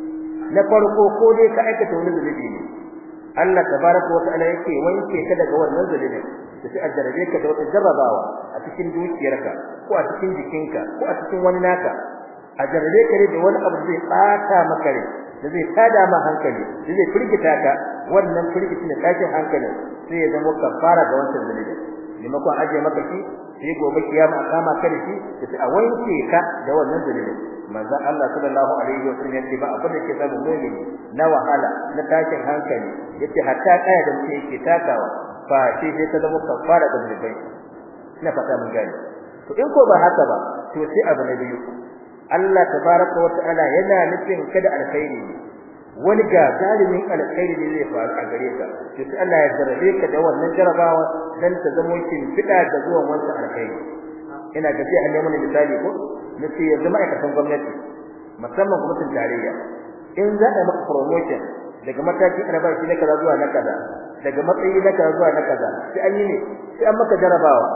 na farko ko dai ka aikata wani zulubi ne Allah tabaraka wa ta'ala yake wanke ka daga wannan zulubin sai a jarabe ka da wata jarrabawa a cikin dukiyarka ko a cikin jikinka ko a cikin wani naka a jarabe ka da wani abu zai bata maka rai da zai tada ma hankali da zai firgita ka wannan firgitin da tashin hankali sai ya zama kafara ga wannan zulubi limako aje maka shi sai gobe kiyama a kama ka da shi sai a wanke ka da wannan zulubi manzo Allah sallallahu alaihi wasallam yace ba abin da ke samu mu'mini na wahala na tashin hankali yace hatta kaya da mutum yake takawa fa sai ta zama kafara da zulubi ina fata mun gani to in ko ba haka ba to sai abu na biyu Allah tabaraka wa ta'ala yana nufin kada alkhairi wani gagarumin alkhairi ne zai faru a gare ka to sai Allah ya jarabe ka da wannan jarabawa dan ta zama kin fida da zuwan wannan alkhairi ina ga sai Allah mun misali ko nace yanzu ma'aikatan gwamnati musamman gwamnatin tarayya in za a maka promotion daga mataki albashi na kaza zuwa na kaza daga matsayi na kaza zuwa na kaza sai an yi ne sai an maka jarabawa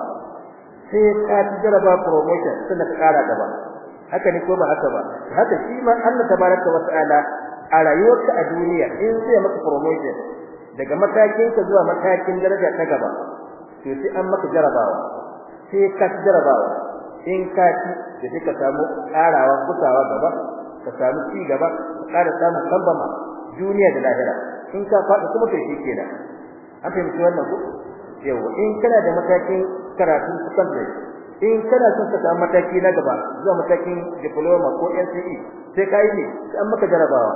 sai ka jaraba promotion sai ka kara gaba haka ne ko ba haka ba haka shi ma Allah tabaraka wa ta'ala a rayuwarka a duniya in zai maka promotion daga matakin ka zuwa matakin daraja ta gaba to sai an maka jarabawa sai ka jarabawa in ka ci da ka samu karawa kusawa gaba ka samu ci gaba ka ƙara samun kambama duniya da lahira in ka faɗi kuma to shi kenan an fahimci wannan ko yau in kana da matakin karatu secondary in kana son ka samu mataki na gaba zuwa matakin diploma ko NCE sai kai ne sai an maka jarabawa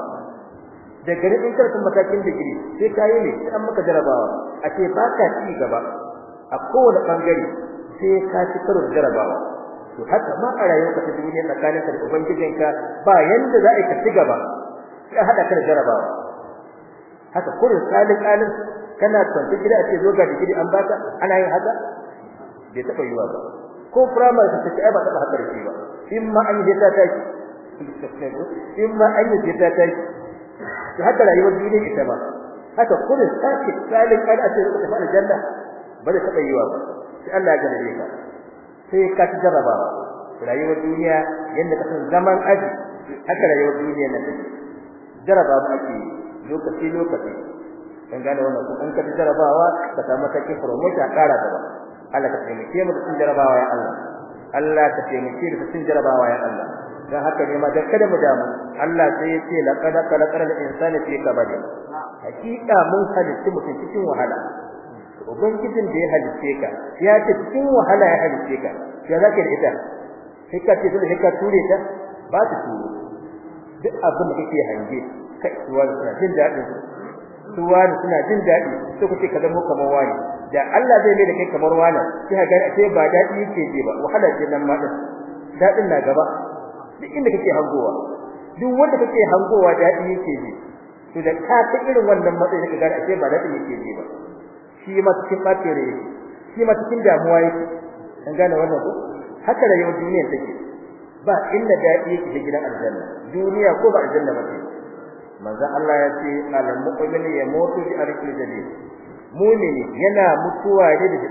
da gari in kana son matakin degree sai kai ne sai an maka jarabawa a ce baka ci gaba a kowane bangare sai ka ci karo da jarabawa to haka ma a rayuwarka ta duniya tsakaninka da ubangijinka ba yanda za a yi ka ci gaba sai hada ka da jarabawa haka kullun salin kana son gida a ce zo ga digiri an baka ana yin haka bai taba yiwa ba ko primary ta ce ai ba taba haka da ba in ma an yi ta taki in ma an yi ta taki to haka rayuwar duniya ita ba haka kullun salin a ce ka tafi aljanna ba da taba yiwa ba sai Allah ya jarabe ka sai ka jarraba rayuwar duniya yanda ka san zaman aji haka rayuwar duniya nan take jarraba mu ake lokaci dan gane wannan ko an ka jarrabawa ka samu take promotion kara gaba Allah ka taimake mu da cikin jarrabawa ya Allah Allah ka taimake mu da cikin jarrabawa ya Allah dan haka ne ma dan kada mu damu Allah sai ya ce laqad khalaqal insana fi kabad hakika mun halitta mutum cikin wahala ubangijin da ya halice ka ya ce cikin wahala ya halice ka ya zaka da ita sai ka ce dole ka ture ta ba ta turo duk abin da kake hange kai suwa suna jin dadi suna jin dadi sai kuke ka zama kamar wani da Allah zai mai da kai kamar wani sai ga sai ba dadi yake ji ba wahala ce nan ma dadin na gaba duk inda kake hangowa duk wanda kake hangowa dadi yake ji to da ka ta irin wannan matsayi ka ga sai ba dadi yake ji ba shi ma cikin batere yake shi ma cikin damuwa yake an gane wannan ko haka da yau duniya take ba inda dadi yake da gidan aljanna duniya ko ba aljanna ba ce manzo Allah ya ce al-mu'minu yamutu bi arqil jadid mu'mini yana mutuwa ne da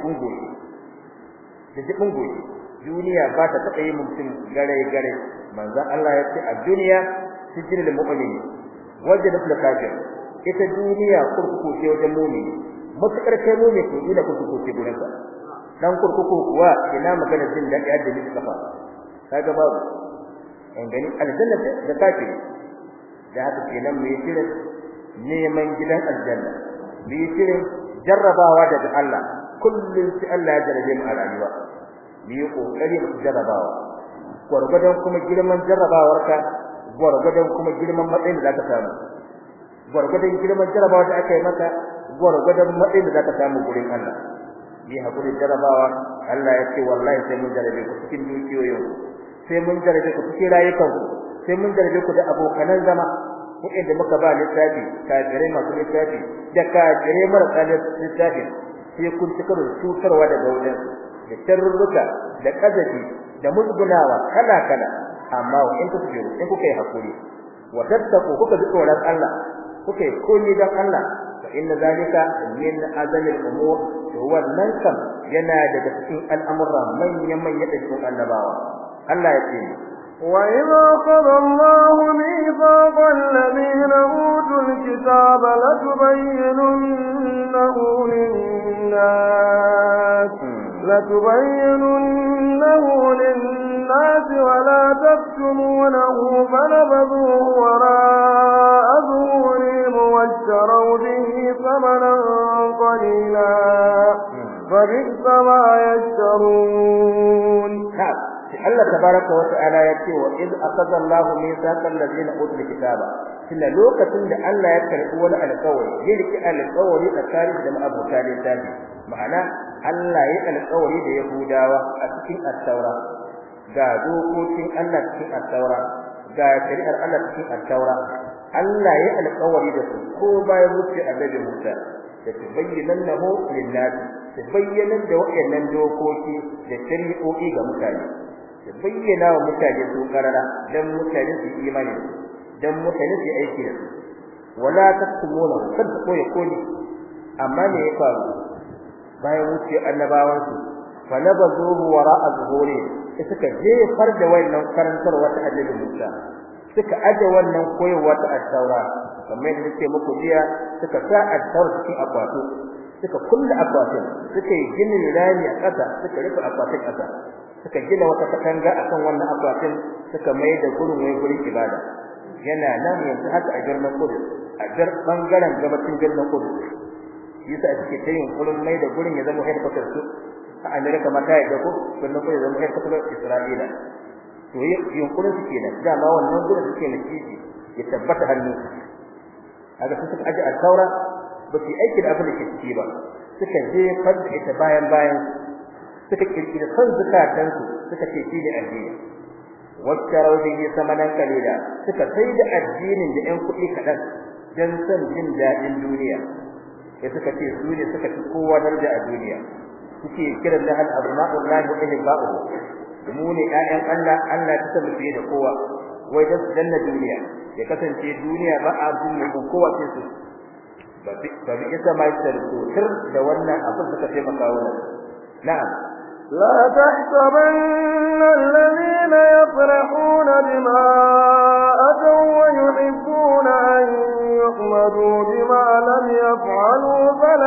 jibin goyi duniya ba ta taba yi mutum gare manzo Allah ya ce a duniya sijil mu'mini wajadat al-kafir ita duniya kurkuku ce wajen mu'mini mutakar kai mu'mini to ina kurkuku ce gurin ka dan kurkuku kuwa ina magana jin dadi da ni kafa kaga babu in gani aljanna da kafiri da haka kenan mu yi shirin neman gidan aljanna mu yi shirin jarrabawa daga Allah kullun sai Allah ya jarrabe mu a rayuwa mu yi kokari mu jarrabawa gurgudan kuma girman jarrabawarka gurgudan kuma girman matsayin da zaka samu gurgudan girman jarrabawa da aka yi maka gurgudan matsayin da zaka samu gurin Allah yi hakuri jarabawa Allah ya ce wallahi sai mun jarabe ku cikin dukiyoyin sai mun jarabe ku cikin rayukan sai mun jarabe ku da abokanan zama wanda muka ba littafi kafirai masu littafi da kafirai marasa littafi sai kun cikar cutarwa daga wajen da tarurruka da kazafi da musgunawa kala kala amma in kuka yi hakuri wa tattaku kuka ji tsoron Allah kuka yi koyi dan Allah fa inna zalika min azamil umur wannan kam yana daga cikin al'amura manyan da cikin annabawa Allah ya ce وَإِذَا أَخَذَ اللَّهُ مِيثَاقَ الَّذِينَ أُوتُوا الْكِتَابَ لَتُبَيِّنُنَّهُ لِلنَّاسِ وَلَا تَكْتُمُونَهُ فَنَبَذُوهُ وَرَاءَ ظُهُورِهِمْ وَاشْتَرَوْا بِهِ ثَمَنًا قَلِيلًا فَبِئْسَ مَا يَشْتَرُونَ. Allah tabaraka wa ta'ala yace wa iz akhadha Allahu mithaqal ladina utul kitaba kina lokacin da Allah ya karbi wani alƙawari ya riki alƙawari tsakanin da ma'abuta littafi ma'ana Allah ya alƙawari da Yahudawa a cikin at-Taura ga dokokin Allah cikin at-Taura ga shari'ar Allah cikin at-Taura Allah ya alƙawari da su ko bayan wuce annabi Musa da tabayyanahu lin-nas tabayyanan da wayannan dokoki da shari'o'i ga mutane bayyana wa mutane su karara dan mutane su imani dan mutane su aiki da su wala taktumuna kad koyi koli amma ne ya faru bayan wuce annabawan su fa nabazuhu wara'a zuhuri suka jefar da wannan karantar wata annabi Musa suka aje wannan koyarwa ta at-Taura kamar yadda nake muku jiya suka sa at-Taura cikin akwato suka kulle akwatin suka yi ginin rami a ƙasa suka rufe akwatin ƙasa suka gina wata katanga akan wannan akwatin suka mai da gurin ibada yana nan yanzu haka a birnin Kudu a bangaren gabacin birnin Kudu yasa suke tayin gurin mai da gurin ya zama headquarters su a America mata ya dako birnin Kudu ya zama headquarters Isra'ila to yunkurin su kenan dama wannan gurin suke na kici ya tabbata hannu haka suka aje al-Taura ba su aiki da abin da ke ciki ba suka je fadda ita bayan suka kirkira san zakatan su suka ce shi ne addini wakkaro bihi samanan kalila suka sai da addinin da ɗan kuɗi kadan dan san jin dadin duniya sai suka ce su ne suka ci kowa daraja a duniya suke kiran da al-abna'ullahi wa ihla'uhu mu ne ƴaƴan Allah Allah ta tabbata da kowa wai da danna duniya ya kasance duniya ba a duniya ko kowa sai su ba bi isa mai tsarko da wannan abin suka taimaka wannan na'am لا تحسبن الذين يفرحون بما أتوا ويحبون أن يحمدوا بما لم يفعلوا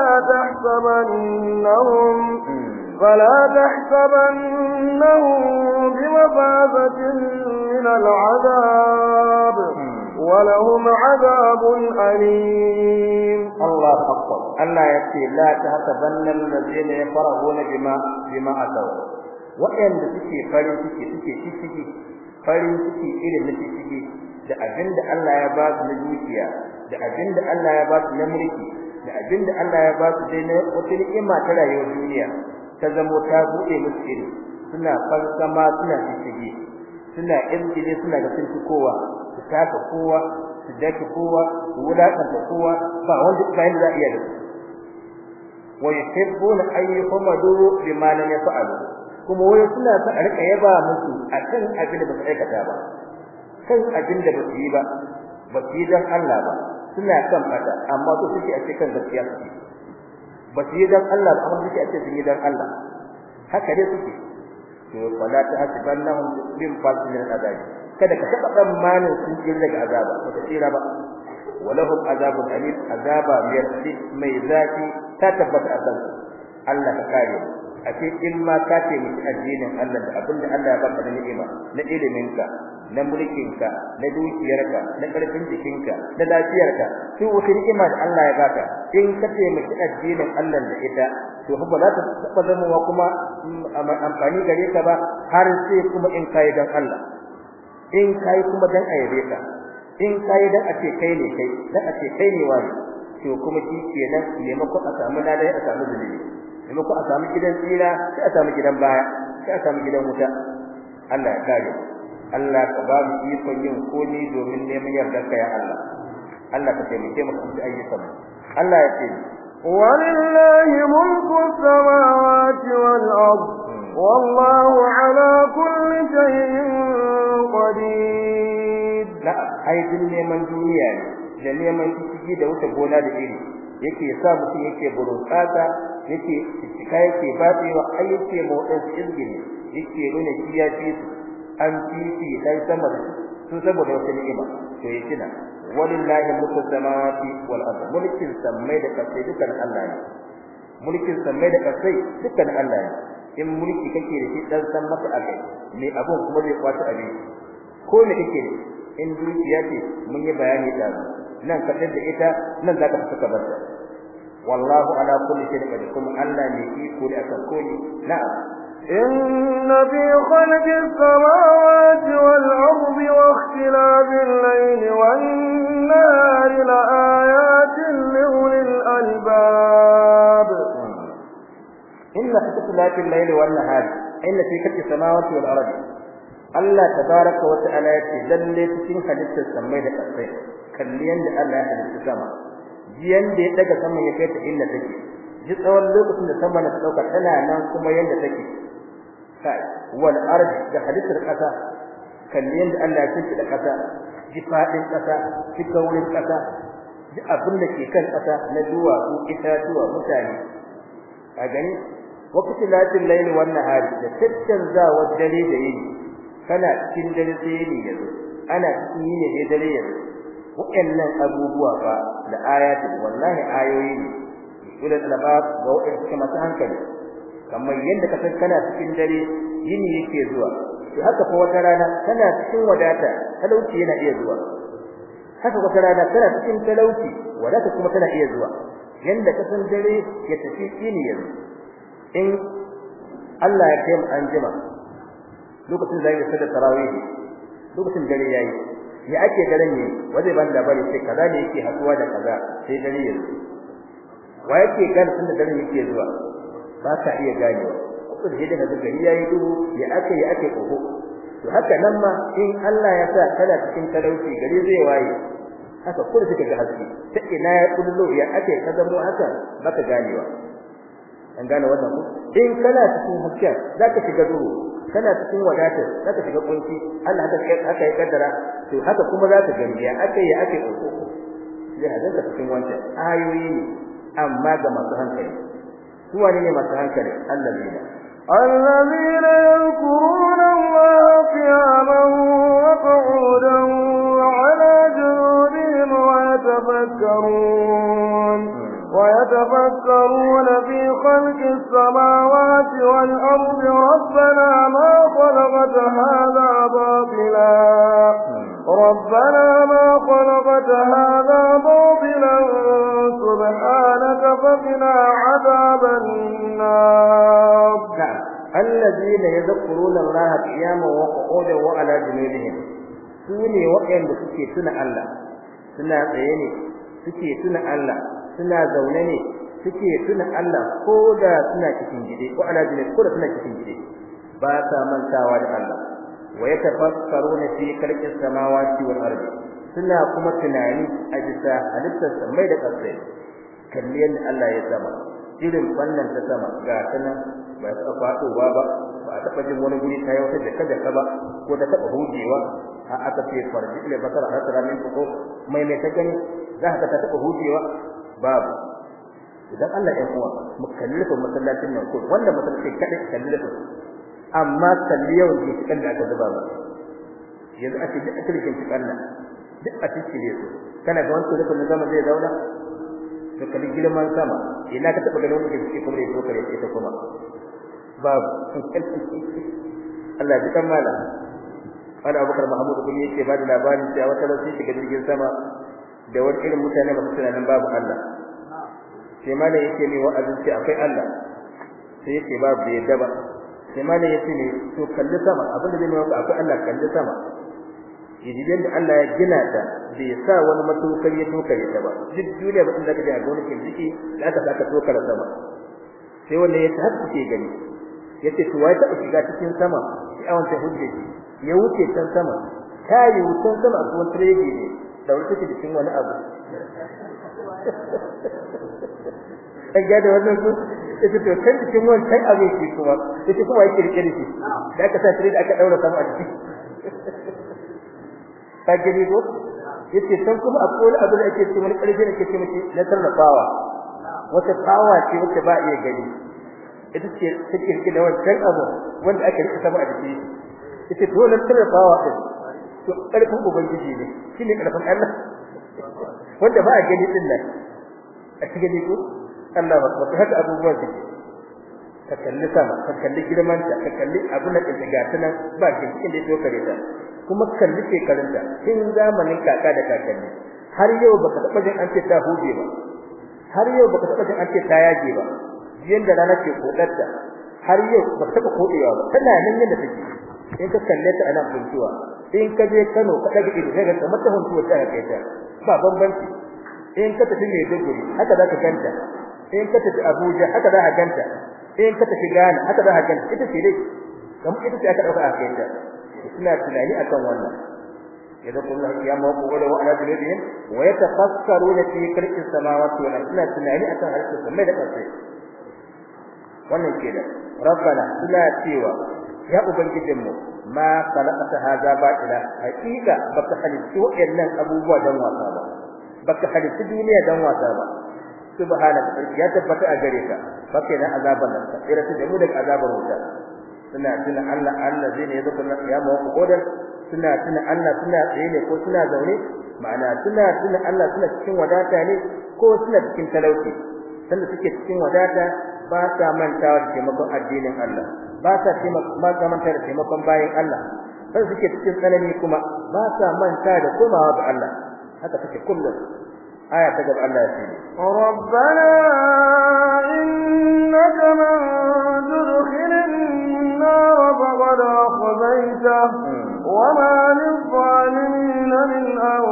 فلا تحسبنهم بمفازة من العذاب ولهم عذاب أليم. الله أكبر. الله يقول لا تحسبن الذين يفرحون بما أتوا وإن تكي فرين تكي farin ciki irin na ciki da abinda Allah ya ba su na dukiya da abinda Allah ya ba su na mulki da abinda Allah ya ba su dai na wata ni'ima ta rayuwar duniya ta zamo ta bude musu iri suna farsama suna ciki suna injile suna ga sun kowa su taka kowa su dake kowa su wulakanta kowa ba wanda bayan za iya da wa yuhibbuna ayyuhamadu bima lam yaf'alu kuma wai suna ta rika yaba musu akan abin da ba su aikata ba kan abin da ba su yi ba ba su yi dan Allah ba suna kan fada amma to suke a cikin gaskiya suke ba su yi dan Allah ba amma suke a cikin dan Allah haka dai suke to fala ta hasbannahum bin fasil al-azab kada ka taba tsammanin sun tsira daga azaba ba ta tsira ba walahum azabun alim azaba mai zaki ta tabbata a kansu Allah ka kare a ce in ma ka ce miki addinin Allah da abinda Allah ya baka da ni'ima na iliminka na mulkinka na dukiyarka na karfin jikinka da lafiyarka sai wata ni'ima da Allah ya baka in ka ce miki addinin Allah da ita to ba za ta taba zama kuma amfani gare ka ba har sai kuma in kai dan Allah in kai kuma dan ayyabe ka in kai dan a ce kai ne kai dan a ce kai ne wani to kuma shi kenan maimakon a samu ladai a samu zulubi maimakon a samu gidan tsira sai a samu gidan baya sai a samu gidan wuta Allah ya kare Allah ka ba mu ikon yin koni domin neman yardarka ya Allah Allah ka taimake mu cikin ayyukan Allah ya ce walillahi mulku samawati wal ard wallahu ala kulli shay'in qadir la aidin neman duniya ne da neman ciki da wuta gona da iri yake sa mutum yake burukata yake cika yake batsewa ayyuke motsin izgini yake nuna kiyaci an fifi dai sama da su saboda wata ni'ima to yake na walillahi mulku samawati wal ard mulkin samai da kasai dukan Allah ne mulkin samai da kasai dukan Allah ne in mulki kake da shi dan san maka akai ne abun kuma zai kwata abin ko ne kake da in dukiya ce mun yi bayani da nan ka da ita nan zaka fita bar wallahu ala kulli shay'in qadir kuma Allah ne iko da akan komai na'am إن في خلق السماوات والأرض واختلاف الليل والنهار لآيات لأولي الألباب إن في اختلاف الليل والنهار إن في خلق السماوات والأرض الله تبارك وتعالى يتدلل cikin halittar samai da ƙasai kalliyan da Allah ya halitta sama jiyan da ya daga sama ya kai ta inda take ji tsawon lokacin da sama na dauka tana nan kuma yanda take kai wal ard da halittar ƙasa kalliyan da Allah ya halitta da ƙasa ji fadin ƙasa ji kaurin ƙasa ji abin da ke kan ƙasa na duwa ko itatuwa mutane a gani waqti latil layli wan nahari da tattanzawar dare da yini kana cikin dare sai yini yazo ana cikin yini da dare yazo wa'annan abubuwa ba da ayati wallahi ayoyi ne ulul albab ga wa'in suke masu hankali kamar yanda ka san kana cikin dare yini yake zuwa to haka fa wata rana kana cikin wadata talauci yana iya zuwa haka wata rana kana cikin talauci wadata kuma tana iya zuwa yanda ka san dare ya tafi yini yanzu in Allah ya kai mu anjima lokacin da yake sada tarawih lokacin dare yayi ya ake daren ne waje ban labari sai kaza ne yake haduwa da kaza sai dare yanzu wa yake gan tunda dare yake zuwa ba ka iya ganewa ko da yadda da gari yayi duhu ya ake koko to haka nan ma in Allah ya sa kana cikin talauci gari zai waye haka kullu kika ga haske ta ina ya kullu ya ake kaza mu haka baka ganewa an gane wannan ku in kana cikin hujja zaka shiga duhu kana cikin wadata zaka shiga kunci Allah haka ya kaddara to haka kuma zaka gani ya ake uku ya hadanta cikin wannan ayoyi ne amma ga masu hankali su wane ne masu hankali الذين يذكرون الله قياما وقعودا وعلى جنوبهم ويتفكرون في خلق السماوات والأرض ربنا ما خلقت هذا باطلا سبحانك فقنا عذاب النار الذين يذكرون الله قياما وقعودا وعلى جنوبهم سوني وقين suke tuna Allah suna tsaye ne suke tuna Allah suna zaune ne suke tuna Allah ko da suna cikin gide ko ala jini ko da suna cikin gide ba ta mantawa da Allah wa yatafakkaruna fi khalqis samawati wal ardi suna kuma tunani a bisa halittar samai da ƙasa kalliyan Allah ya sama irin wannan ta sama ga tana ba ta fadowa ba ba ta jin wani guri ta yauta da kada ka ba ko ta taba hujewa a aka ce farji ile basar hasara min ko mai ta gani za ka ta taba hujewa babu idan Allah ya kuwa mu kallafa masallacin nan ko wanda masallacin kada kallafa amma kalli yau ne cikin da aka zuba ba yanzu a cikin cikin nan duk a cikin su kana ga wani rukun da zama zai zauna to kalli girman sama ina ka taba ganin wani cikin kuma ya kare ita kuma babu Allah ya kammala ana Abubakar Mahmud kuma yake ba da labarin cewa wata lokaci shiga jirgin sama da wani irin mutane masu tunanin babu Allah sai malai yake ne wa'azin sai akwai Allah sai yake babu yadda ba sai malai yake ne to kalli sama abin da zai nuna akwai Allah kalli sama idan da Allah ya gina ta bai sa wani matokar ya tokare ta ba duk duniya ba inda kaje a gonakin jiki da aka saka tokar sama sai wanda ya ke gani yace to wai ta shiga cikin sama sai awon ta hujje ya wuce can sama kai wucin sama ko wani trege ne da wuce cikin wani abu kaga da wannan su yace to kan cikin wannan abin shi kuma yace kuma yake rike da shi da aka sa trege aka daura sama a ciki kage ne ko yace san kuma akwai wani abu da ake cewa wani karfi da ake cewa na sarrafawa wata tsawa ce wacce ba iya gani ita ce take rike da wannan abu wanda aka rike sama a ciki yace to wannan sarrafawa din to karfin ubangiji ne shine karfin Allah wanda ba a gani din nan a cikin ne ko Allah ba haka abubuwa suke ka kalli sama ka kalli girman ta ka kalli abun da ke gata nan ba shi cikin da yake kare ta kuma kalli shekarunta tun zamanin kaka da kakanni har yau baka taba jin an ce ta huje ba har yau baka taba jin an ce ta yage ba yanda rana ce kodarta har yau baka taba kodewa ba tana nan yanda take in ka kalle ta ana buntuwa in ka je Kano ka daga ido sai ka kamar ta huntuwa ta kai ta ba bambanci in ka tafi Maiduguri haka zaka ganta in ka tafi Abuja haka za ka ganta in ka tafi Ghana haka za ka ganta ita ce dai kamar ita ce aka dauka a kai ta suna tunani akan wannan idan kuma kiyama ko wala wa ala dunihim wa yatafakkaruna fi khalqi samawati wal ardi suna tunani akan halittar samai da ƙasa wannan kenan rabbana suna cewa ya ubangijinmu ma khalaqata hadha batila hakika baka halitta wayannan abubuwa dan wasa ba baka halitta duniya dan wasa ba subhanaka ya tabbata a gare ka baka na azaban nan irata da mu daga azabar wuta suna tuna Allah zai ne zaka ya mu kodar suna tuna Allah suna tsaye ne ko suna zaune ma'ana suna tuna Allah suna cikin wadata ne ko suna cikin talauci sanda suke cikin wadata ba sa mantawa da taimakon addinin Allah ba sa manta da taimakon bayin Allah sai suke cikin tsanani kuma ba sa manta da komawa ga Allah haka take kullum aya ta gaba Allah ya ce rabbana innaka man tudkhilin nar faqad akhzayta wama lil-zalimin min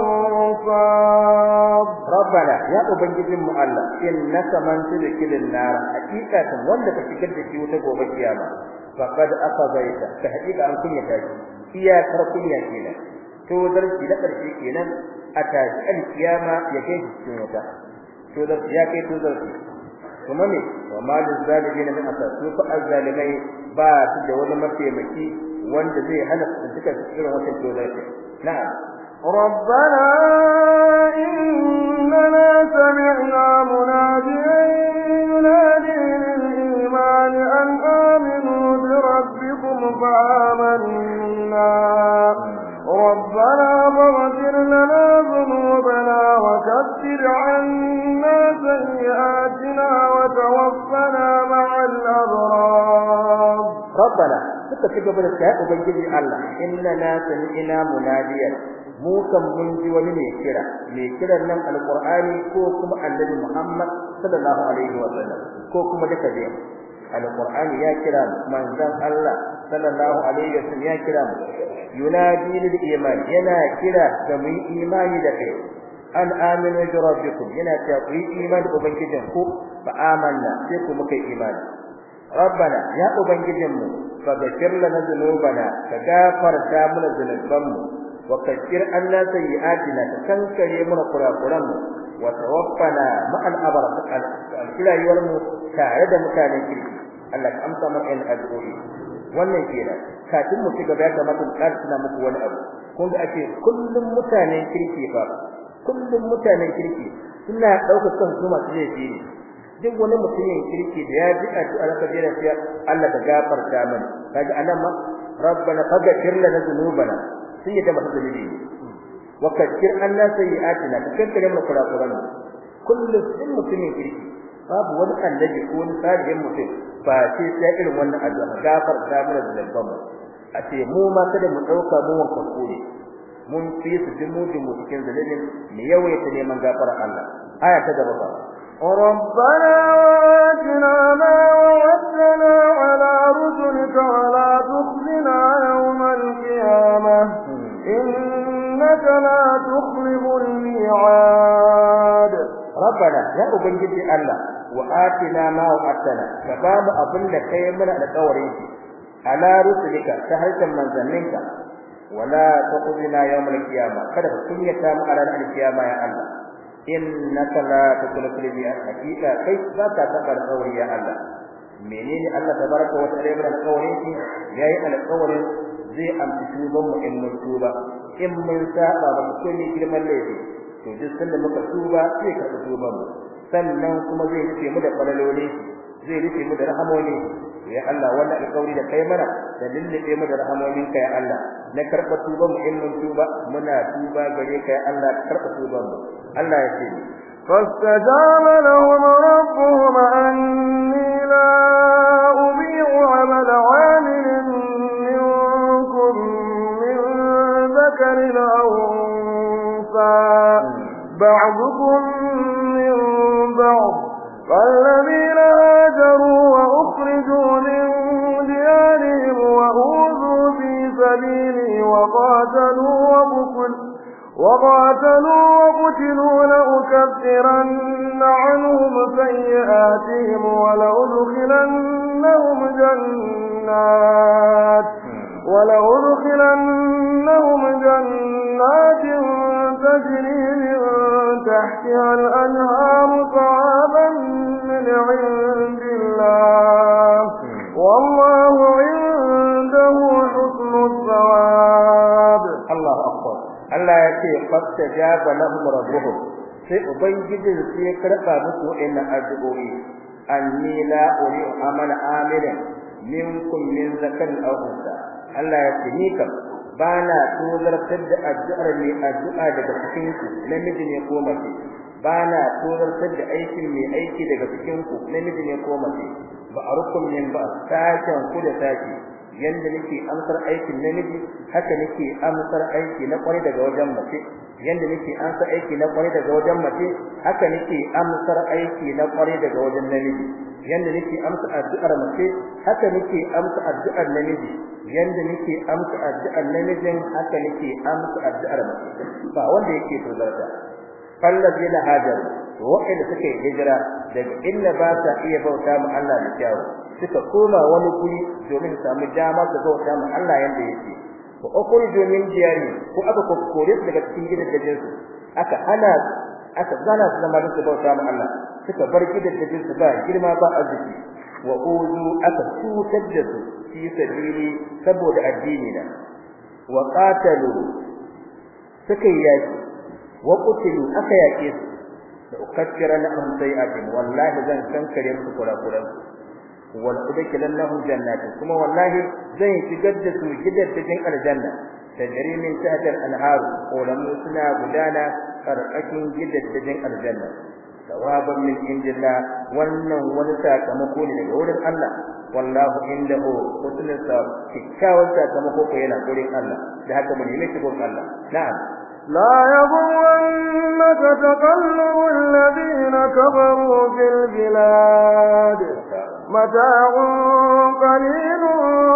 ansar rabbana ya ubangijin mu Allah innaka man tudkhilin nar hakikatan wanda ka shigar da shi wata gobe kiyama faqad akhzayta ta hakika an kunya ta iya karkunya kenan to darki da karshe kenan ataji alkiyama ya kai cikin wata to da ya kai to darki kuma ne wa malil zalimin min asasu fa azzalimai ba su da wani mataimaki wanda zai hana su duka cikin wata to darki na'am ربنا إننا سمعنا مناديا ينادي للإيمان أن آمنوا بربكم فآمنا ربنا فاغفر لنا ذنوبنا وكفر عنا سيئاتنا وتوفنا مع الأبرار ربنا تكتب بالكتاب وبنجي الله إننا سمعنا مناديا mu kan mun ji wani mai kiran nan alqur'ani ko kuma annabi Muhammad sallallahu alaihi wa sallam ko kuma duka dai alqur'ani ya kira manzon Allah sallallahu alaihi wa sallam ya kira yunadi lil iman yana kira da mu imani da kai an aminu bi rabbikum yana ta ku imani da ubangijin ku ba amanna sai ku muka imani rabbana ya ubangijin mu fa ghfir lana dhunubana ka gafarta mana dhunubanmu wa kaffir anna sayyi'atina tankare mana kurakuran mu wa tawaffana ma'al abrar al-kilayar mu tare da mutanen kirki Allah ka amsa mana in addu'o'i wannan kenan kafin mu ci gaba da mutum kar suna muku wani abu kun ga ake kullum mutanen kirki fa kullum mutanen kirki suna daukar kan su masu laifi ne duk wani mutumin kirki da ya ji addu'a da jira sai Allah ka gafarta mana kaga anan ma rabbana faghfir lana dhunubana sai da masa dalili wa kaffir anna sayyi'atina kankare mu kurakuran kullum mutumin kirki babu wani annabi ko wani salihin mutum ba sai irin wannan addu'a gafarta mana dhunubban mu a ce mu ma kada mu dauka mu wanka kore mun fi su dimu cikin zalilin ne yawaita neman gafarar Allah aya ta gaba ba ربنا آتنا ما وعدتنا على رسلك ولا تخزنا يوم القيامة إنك لا تخلف الميعاد ربنا يا ubangiji Allah wa atina ma wa'atana ka ba mu abin da kai mana da kawarin shi ala rusulika ta harkan manzanninka wala taqdina yawmal qiyamah kada ka kunyata mu a ranar kiyama ya Allah innaka la tukhlifu al-mi'ad hakika kai za ka tabar kawari ya Allah menene Allah tabaraka wa ta'ala mana kawarin shi yayi alƙawarin zai amsa tuban mu in mun tuba in mun saba ba ko ne girman laifi to duk sanda muka tuba sai ka tuba mu sannan kuma zai rufe mu da falaloli zai rufe mu da rahamoni ya Allah wannan alƙawari da kai mana da lullube mu da rahamoninka ya Allah na karba tuba mu in mun tuba muna tuba gare ka ya Allah karba tuba mu Allah ya ce فاستجاب لهم ربهم أني لا أضيع عمل عامل منكم من ذكر أو أنثى بعضكم من بعض فالذين هاجروا وأخرجوا من ديارهم وأوذوا في سبيلي وقاتلوا وقتلوا لأكفرن عنهم سيئاتهم ولأدخلنهم جنات تجري من تحتها الأنهار ثوابا من عند الله والله عنده حسن الثواب الله أكبر Allah ya ce fastajaba lahum rabbuhum sai ubangijin su ya karba musu wa'annan addu'o'i anni la uri'u amala amilan minkum min zakarin aw unsa Allah ya ce ni kam bana tozartar da addu'ar mai addu'a daga cikin ku namiji ne ko mace bana tozartar da aikin mai aiki daga cikin ku namiji ne ko mace ba arukum min ba sakan ku da saki yanda nake amsar aikin namiji haka nake amsar aiki na kwari daga wajen mace yanda nake amsar aiki na kwari daga wajen mace haka nake amsar aiki na kwari daga wajen namiji yanda nake amsa addu'ar mace haka nake amsa addu'ar namiji yanda nake amsa addu'ar namijin haka nake amsa addu'ar mace ba wanda yake tozarta fallazina hajaru wa'anda suka yi hijira daga inda ba ta iya bauta mu Allah da kyawu suka koma wani guri domin samu dama su bauta mu Allah yanda yake ko okuri domin jiyani ko aka kokore su daga cikin gidajen su aka zana su zama su bauta mu Allah suka bar gidajen su ba girma ba arziki wa uzu aka tutar da su fi sabili saboda addini na wa qatalu suka yaki wa qutilu aka yake su da ukaffira lahum sayi'atin wallahi zan kankare musu kurakuran wal udkhilannahum jannatin kuma wallahi zan shigar da su gidajen aljanna tajri min tahtiha al-anhar qulamu suna gudana karkashin gidajen aljanna sawaban min indillah wannan wani sakamako ne daga wurin Allah wallahu indahu husnul thawab kikkiawan sakamako ko yana wurin Allah da haka mun yi gurin Allah na'am لا يغرنك تقلب الذين كفروا في البلاد متاع قليل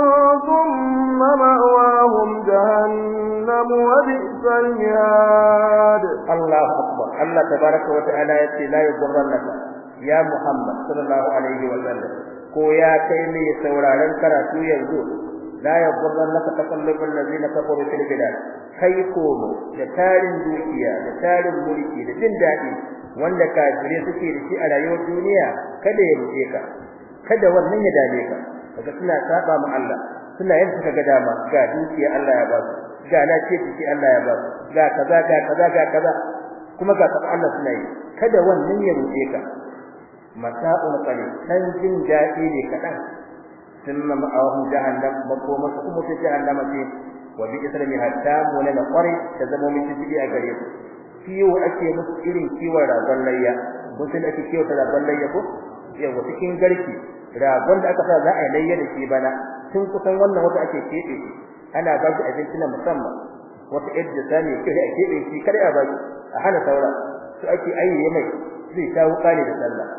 ثم مأواهم جهنم وبئس المهاد الله أكبر الله تبارك وتعالى يقول لا يغرنك يا محمد صلى الله عليه وسلم ko ya kai ne sauraron karatu yanzu la yaghrannaka taqallubul ladina kafaru fil bilad kai komo da tarin dukiya da tarin mulki da jin dadi wanda kafirai suke da shi a rayuwar duniya kada ya rufe ka kada wannan ya dame ka kaga suna saba mu Allah suna yin suka ga dama ga dukiya Allah ya ba su ga lafiya ciki Allah ya ba su ga kaza kuma ga Allah suna yi kada wannan ya rufe ka mata'un qalil dan jin dadi ne kadan sunna ma'ahum jahannam makoma su kuma jahannama ce wa bi islami hatta mulana qari ta zama mai ciki a gare su kiwo ake musu irin kiwon ragon layya mutum ake kiwo ta ragon layya ko yawa cikin garki ragon da aka sa za a yi layya da shi bana tun kusan wannan wata ake kebe shi ana ba shi abinci na musamman wata yadda sani ke a kebe shi kada a ba shi a hana saura su ake ayyaye mai zai shawo kale da sallah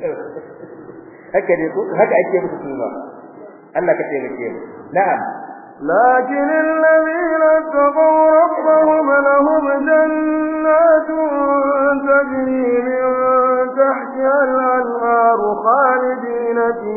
haka ne ko haka ake musu kuma Allah ka taimake mu na'am لكن الذين اتقوا ربهم لهم جنات تجري من تحتها الأنهار خالدين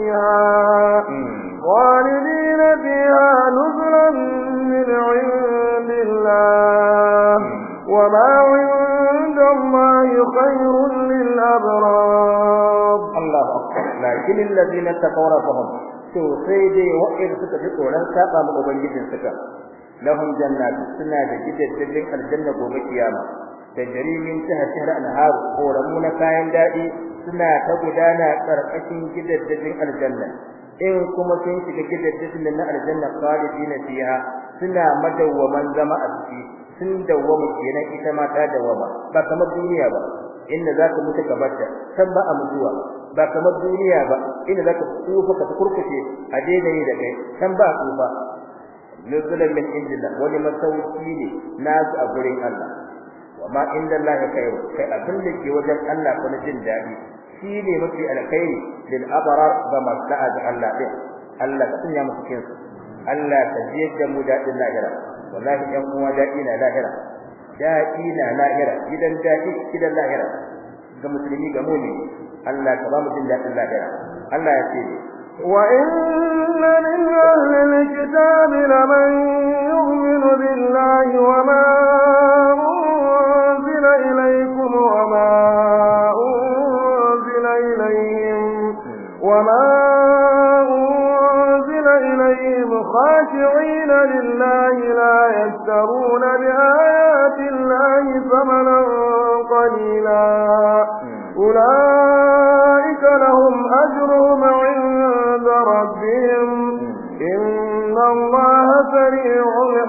فيها نزلا من عند الله وما عند الله خير للأبرار. الله أكبر. لكن الذين اتقوا ربهم to sai dai wa'in suka ji tsoron saba ma ubangijin suka lahum jannatu suna da gidajen aljanna gobe kiyama da jarimin tahtiha al-anhar koramuna kayan dadi suna ta gudana karkashin gidajen aljanna in kuma sun shiga gidajen na aljanna khalidina fiha suna madawwaman zama a ciki sun dawwama kenan ita ma ta dawwama ba kamar duniya ba inda zaka mutu ka barta san ba a mutuwa ba kamar duniya ba inda zaka tsufa ka kurkuce a daidai da kai san ba tsufa nuzulan min indillah wani masauki ne nasu a gurin Allah wama inda Allah khairu kai abin da ke wajen Allah ko na jin dadi shine mafi alkhairi lil abrar ba maslaha da Allah din Allah ka tunya musu kinsu Allah ka jiyar da mu dadin lahira wallahi ɗan uwa dadi na lahira dadi na lahira gidan dadi gidan lahira ga musulmi ga mu'mini Allah ka ba mu jin dadin lahira Allah ya ce wa inna min ahli alkitabi laman yu'minu billahi wa ma unzila ilaykum wa ma unzila ilayhim wa ma unzila ilayhim khashi'ina lillahi la yashtaruna bi ayati llahi thamanan qalila أولئك لهم أجرهم عند ربهم إن الله سريع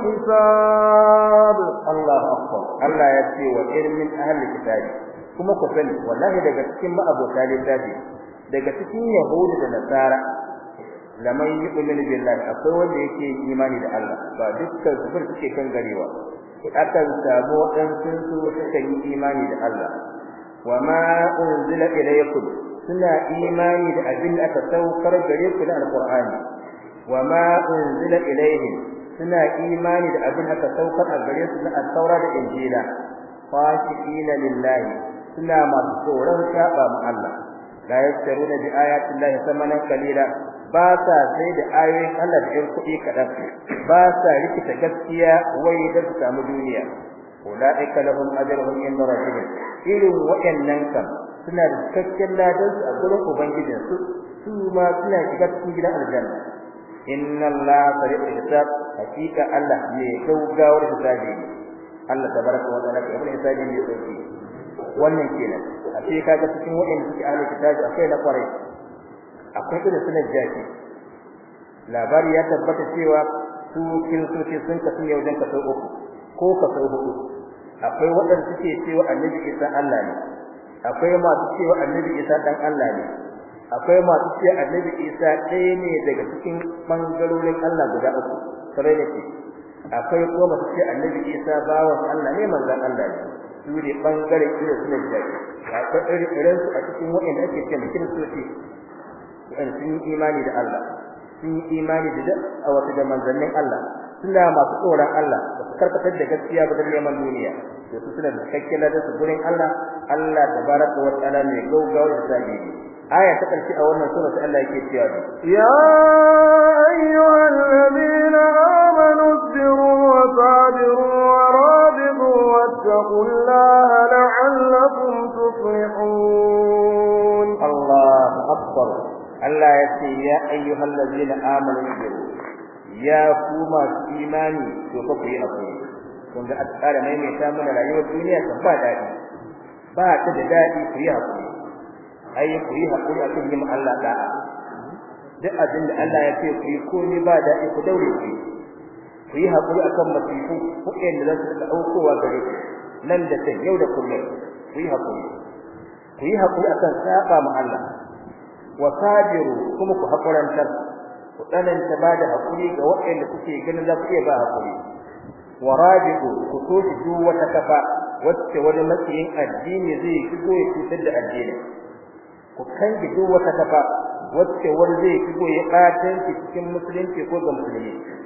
الحساب. الله أكبر. الله يأتي وإن من أهل الكتاب كما كفل والله daga cikin ma'abota littafi daga cikin yahudu da nasara lamai yu'minu billahi akwai wanda yake imani da Allah ba dukkan su suke kan garewa akan samu wadansu su suka yi imani da Allah وما أنزل إليكم سنا إيماني لأجل أتسوكر جريك القرآن وما أنزل إليهم سنا إيماني لأجل أتسوكر جريك التوراة الإنجيل خاشعين لله سنا مذكورا شابا مع الله لا يشترون بآيات الله ثمنا قليلا باسا سيد آيات الله بإركئي كذب باسا لكي تكسيا ويدد سامدونيا أولئك لهم أجرهم عند ربهم irin waɗannan kan suna da cikakken ladan su a gurin ubangijin su ma suna shiga cikin gidan aljanna inna allaha sari'ul hisab hakika Allah ne gaugawar hisabi Allah tabaraka wa ta'ala ibn hisabi ne sauki wannan kenan a sai kaga cikin waɗanda suke ahli kitabi akwai na kwarai akwai irin sunan jaki labari ya tabbata cewa su kiristoci sun kasu ne wajen kaso uku ko kaso hudu akwai wadanda suke cewa annabi Isa Allah ne akwai masu cewa annabi Isa dan Allah ne akwai masu cewa annabi Isa ɗaya ne daga cikin bangarorin Allah guda uku sai ne akwai kuma masu cewa annabi Isa bawan Allah ne manzon Allah ne su ne bangare irin sunan jaki akwai irin su a cikin wanda ake cewa kiristoci an sun yi imani da Allah sun yi imani da wata da manzannin Allah suna masu tsoron Allah ba su karkatar da gaskiya ba da neman duniya to su suna da cikakken ladan su gurin Allah Allah tabaraka wa ta'ala ne gaugawar hisabi aya ta karshe a wannan sura sai Allah yake cewa ya ayyuhal ladina amanu isbiru wa sabiru wa rabitu wattaqullaha la'allakum tuflihun. Allahu akbar. Allah ya ce ya ayyuhal ladina amanu isbiru ya kuma imani to fa ku yi hakuri kun ga tsara mai ta mana rayuwar duniya ta ba dadi ba ta da dadi ku yi hakuri ai ku yi hakuri akan yin Allah da'a duk abin da Allah ya ce ku yi ko ne ba dadi ku daure ku yi hakuri akan masifu ku inda za su daukowa gare ku nan da sai yau da kullum ku yi hakuri akan saba ma Allah wa sabiru kuma ku hakurantar ku tsananta bada hakuri ga waɗanda kuke ganin za ku iya ba hakuri wa rabiqu ku toshi duk wata kafa wacce wani matsayin addini zai shigo ya cutar da addini ku kange duk wata kafa wacce wani zai shigo ya batanci cikin musulunci ko ga musulmi ku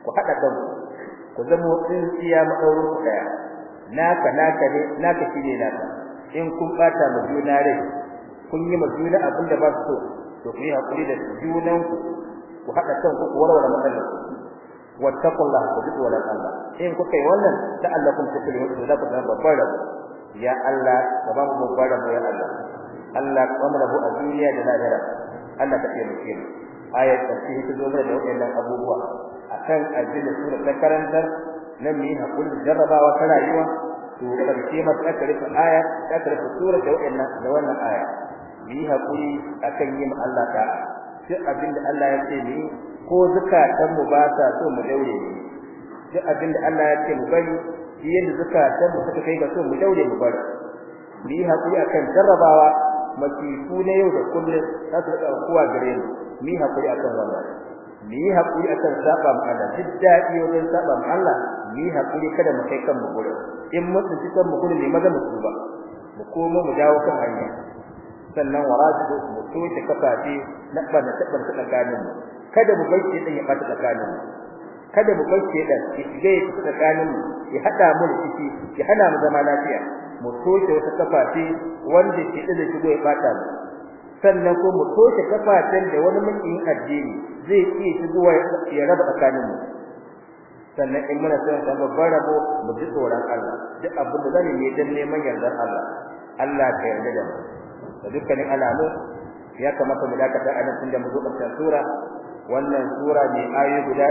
ku hada kanku ku zama tsintsiya madaurin ku daya naka ne naka shine naka in kun bata mu juna rai kun yi mu juna abinda ba su to ku yi hakuri da junan ku hada kanku ku warware matsalar wattaqullaha ku ji tsoron Allah in kuka yi wannan da Allah kun tafi da za ku zama babbar rabo ya Allah ka ba mu babbar rabo ya Allah Allah ka mu rabo a duniya da lahira Allah ka taimake mu ayat tafsiri ta zo mana da wannan abubuwa akan addinin sura ta karantar nan mu yi hakuri jarrabawa ta rayuwa to karshe ma ta karanta aya ta karanta sura da wannan aya mu yi hakuri akan yin Allah ta duk abinda Allah ya ce ni ko zakatan mu ba ta so mu daure ni duk abinda Allah ya ce mu bari yanda zakatan mu suka kai ga so mu daure mu bari mu yi hakuri akan jarrabawa masifu ne yau da kullum za su rika kowa gare mu mu yi hakuri akan wannan mu yi hakuri akan saba mu Allah duk dadi wajen saba mu Allah mu yi hakuri kada mu kai kanmu gurin in mun tsinci kanmu gurin ne maza mu tuba mu komo mu dawo kan hanya sannan waraju mu toce kafafi na bana tabbar tsakanin mu kada mu bar shi dan ya bata tsakanin mu kada mu bar shi dan ya shige tsakanin mu ya hada mu da ciki ya hana mu zama lafiya mu toce wata kafafi wanda ke da shigo ya bata mu sannan ko mu toce kafafen da wani mutum addini zai iya shigowa ya raba tsakanin mu sannan in muna son ta babbar rabo mu ji tsoron Allah duk abin da zai yi dan neman yardar Allah Allah ka yarda da mu da dukkanin alamu ya kamata mu dakata a nan tunda mu zo ƙarshen sura wannan sura ne ayoyi guda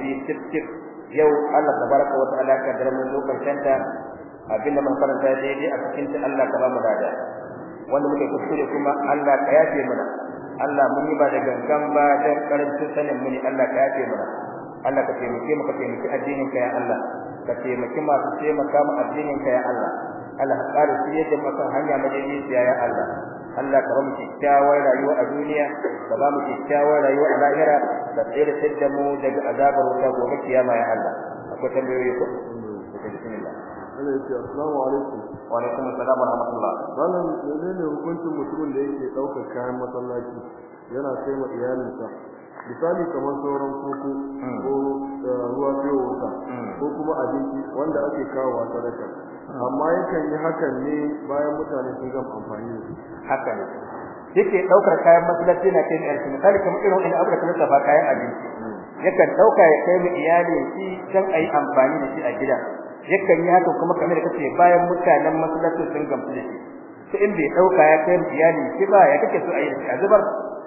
200 yau Allah tabaraka wa ta'ala ka dara mu zo ƙarshen ta abinda mun karanta daidai a cikin ta Allah ka ba mu dada wanda muke kuskure kuma Allah ka yafe mana Allah mun yi ba da gangan ba dan karancin sanin mu ne Allah ka yafe mana Allah ka taimake mu ka taimaki addinin ka ya Allah ka taimaki masu taimaka mu addinin ka ya Allah Allah ka ƙara shi yadda muka hanya madaidaiciya ya Allah Allah ka ba mu kyakkyawar rayuwa a duniya ka ba mu kyakkyawar rayuwa a lahira ka tsere da mu daga azabar wuta gobe kiyama ya Allah akwai tambayoyi ko bismillah Allah ya ce assalamu alaikum wa alaikum assalam wa rahmatullah wannan menene hukuncin mutumin da yake daukar kayan masallaci yana kai ma iyalinsa misali kamar sauran koko ko ruwa fiye wuta ko kuma abinci wanda ake kawo wa sadaka amma yakan yi hakan ne bayan mutane sun gama amfani da shi haka ne yake daukar kayan masallaci na kai iyalinsa misali kamar irin wannan abu da kuma tafa kayan abinci yakan dauka ya kai mu iyali shi dan ayi amfani da shi a gida yakan yi haka kuma kamar da kace bayan mutanen masallaci sun gamsu da shi sai in bai dauka ya kai mu iyali shi ba ya kake so ayi da shi a zubar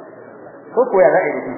ko ya ra'ayi da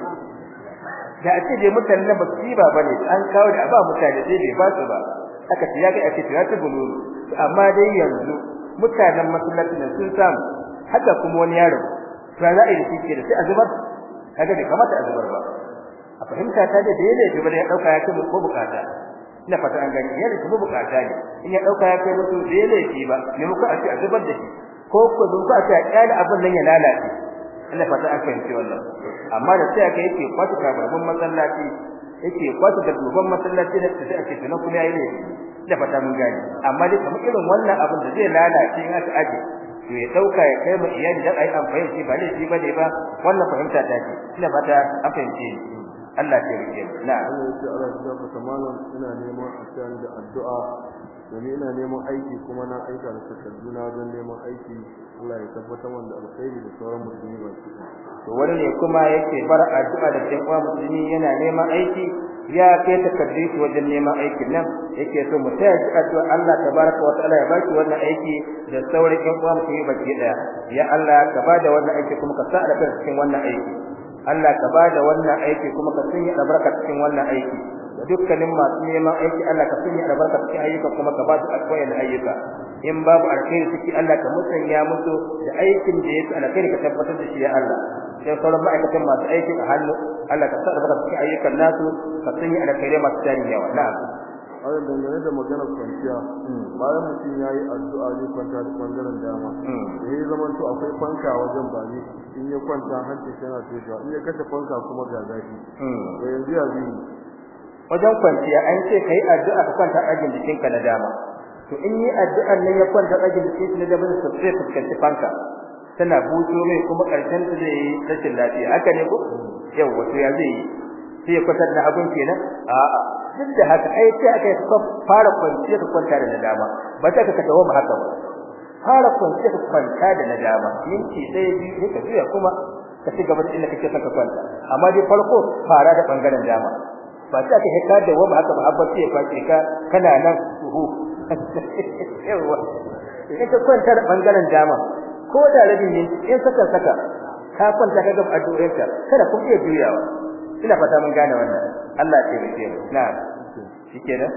da ake je mutanen ba su ba bane an kawo da ba mutane sai bai ba su ba aka ce ya ga ake ya ta gulu amma dai yanzu mutanen masallacin sun samu haka kuma wani yaro to za a yi shi da sai a zubar kaga bai kamata a zubar ba a fahimta ta da dai ne da ya dauka ya kai ko bukata ina fata an gani yana da bukata ne in ya dauka ya kai mutu dai ne shi ba ne muka a ce a zubar da shi ko zo ku a ce a kyale abin nan ya lalace ina fata an fahimci wannan amma da sai aka yake kwatu kabarban masallaci yake kwatu da duban masallaci da sai ake tunan kuma yayi ne da fata mun gani amma dai kamar irin wannan abin da zai lalace in aka aje to ya dauka ya kai mu iyali dan ai amfani shi ba ne shi bane ba wannan fahimta ta ce ina fata an fahimce ni Allah ya rike na Allah ya ce Allah ya fata malam ina neman a cikin da addu'a domin ina neman aiki kuma na aika da takarduna don neman aiki Allah ya tabbatar wanda alkhairi da sauran musulmi ba su to wani ne kuma yake bar addu'a da cikin uwa musulmi yana neman aiki ya kai takardu wajen neman aikin nan yake so mu taya shi addu'a Allah tabaraka wa ta'ala ya baki wannan aiki da sauran ƴan uwa musulmi baki daya ya Allah ka bada wannan aiki kuma ka sa albarka cikin wannan aiki Allah ka bada wannan aiki kuma ka sanya albarka cikin wannan aiki da dukkanin masu neman aiki Allah ka sanya albarka cikin ayyuka kuma ka ba su alkhairin ayyuka in babu alkhairi ciki Allah ka musanya musu da aikin da yake alkhairi ka tabbatar da shi ya Allah sai sauran ma'aikatan masu aiki a hannu Allah ka sa albarka cikin ayyukan nasu ka sanya alkhairi masu tarin yawa na'am ayan dangane da maganar kwanciya bayan mutum yayi addu'a zai kwanta da bangaren dama yayi zaman to akwai fanka wajen bani in ya kwanta hanci yana toshewa in ya kashe fanka kuma ga zafi to yanzu ya zai wajen kwanciya an ce kai addu'a ka kwanta a ajin jikinka na dama to in yi addu'an nan ya kwanta a ajin jikinka na dama sai ka fuskanci fanka tana buto mai kuma karshen ta zai rashin lafiya haka ne ko yau wato ya zai sai ya kwatar da abun kenan a'a duk da haka ai sai aka fara kwanciya ka kwanta da nadama ba ta ka dawo ba haka ba fara kwanciya ka kwanta da nadama minti sai biyu ka juya kuma ka ci gaba da inda kake saka kwanta amma dai farko fara da bangaren dama ba ta ka hekar da wani haka ba habbaci ya kwace ka kana nan uhu yawa in ka kwanta da bangaren dama ko da rabin minti in saka ka kwanta ka ga addu'arka kada ku iya juyawa ina fata mun gane wannan Allah ya taimake mu na'am shikenan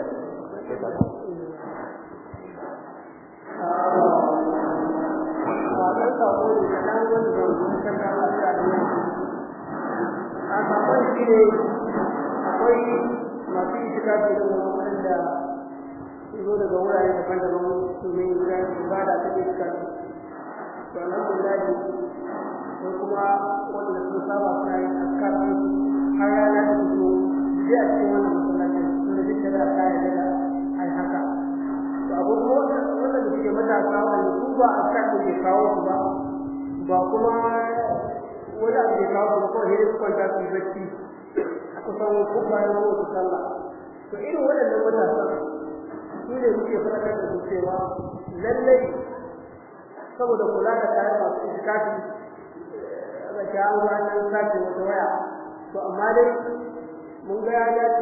akwai masu itikafi da wanda zo daga wurare daban-daban domin ibada ta itikafi to alhamdulillah ko kuma wanda sun saba suna yin askaran har rana da su je a cikin wannan masallacin sun da duk da kaya da ai haka to abubuwan wanda suke matasa wanda su ba askar da ke kawo su ba kuma wanda ke kawo su ko hiri kwanta su bacci aka samu ko bayan ko sallah to irin wannan matasa su ne suke faɗakar da su cewa lallai saboda kula da kayan masu itikafi da kawo ranar sace wata waya to amma dai mun ga ya ce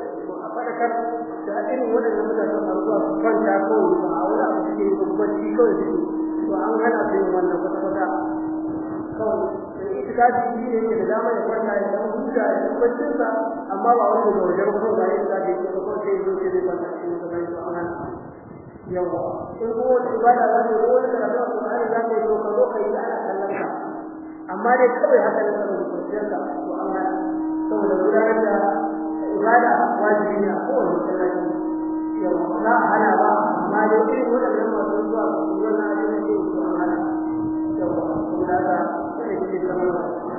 a faɗakar da irin waɗannan mutanen masu zuwa su kwanta kawai ba a wani abu suke yi bacci kawai suke to an hana su yin wannan kwata-kwata kawai da itikafi shi ne da dama ya kwanta ya dan huta ya dan baccinsa amma ba wani da wajen ko ba yin da yake ko sai zo sai kwanta cikin gaban su an hana yawa in ko wani ibada za ta zo wani karatu Qur'ani za ta yi to ka zo ka yi ana kallon ka amma dai kawai haka ne saboda kwanciyarka to an hana saboda gudanar da ibada wajibi ne a kowane masallaci yawa za a hana ba amma dai irin waɗannan masu zuwa wannan abin da ke to an hana yawa saboda haka sai ke zama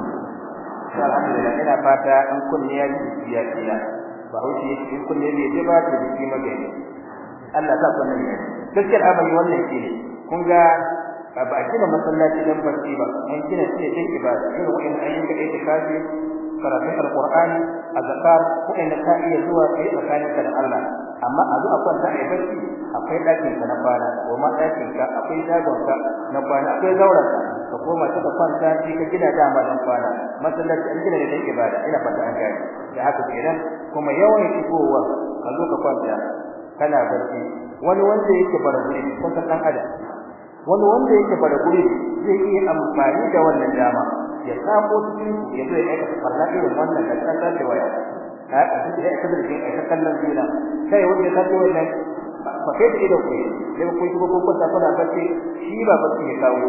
alhamdulillah ina fata an kunne ya ji ba haushi yake in kunne ne ji ba ta ji magana Allah ta kunne ne gaskiyar abin wannan shine kun ga ba a gina masallaci dan barci ba an gina shi ne dan ibada irin wannan ayyuka da yake kafi karatun alqur'ani azkar ko inda ka iya zuwa kai tsakaninka da Allah amma a zo a kwanta a barci akwai dakin ka na kwana ko ma dakin ka akwai dagon ka na kwana akwai zauren ka koma ka kwanta shi ka gina dama dan kwana masallaci an gina ne dan ibada ina fata an gane da haka kenan kuma yawan shigowa ka zo ka kwanta kana barci wani wanda yake barci ko san dan adam wani wanda yake bada guri zai iya amfani da wannan dama ya sako cikin ya zo ya aika farla irin wannan da kan da waya a cikin ya kaza da ya kallon juna sai wanda ka zo wannan ba kai da ido kai sai ko shi ko ta fara bace shi ba bace ya kawo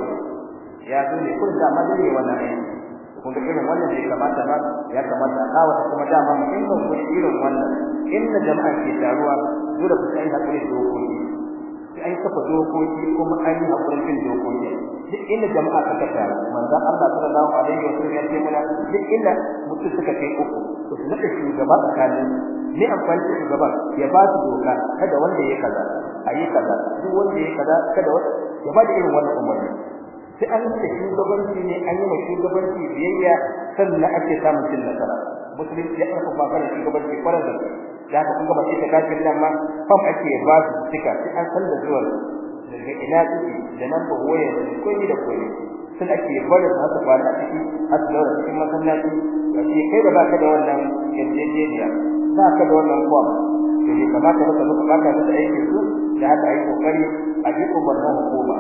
ya zo ne kun da madani wannan ne kun da irin wannan da kamata ba ya kamata a kawo kuma dama mun kan irin wannan inda jama'a ke taruwa dole ku sai hakuri da dokoki sai kafa dokoki kuma an yi hakurin bin dokoki duk inda jama'a suka taru manzon Allah sallallahu alaihi wasallam ya ce mana duk inda mutum suka kai uku to su nada shugaba tsakanin ne amfani da shugaba ya ba su doka kada wanda ya kaza ayi kaza duk wanda ya kaza kada wanda ya ba da irin wannan umarni sai an yi shugabanci ne an yi mai shugabanci biyayya sannan ake samun cin nasara musulunci ya karfafa kan shugabanci kwarar da da ka kuma sai ta kafin nan ma fam ake ba su tika sai an san da zuwa daga ina take da nan ba waye ko ni da koyi sun ake bari su haka kwana ciki har da cikin masallaci sai kai da baka da wannan yarjejeniya baka da wannan kwam to ne kamata ka zo baka da aikin su da haka ai kokari a bi umarnin hukuma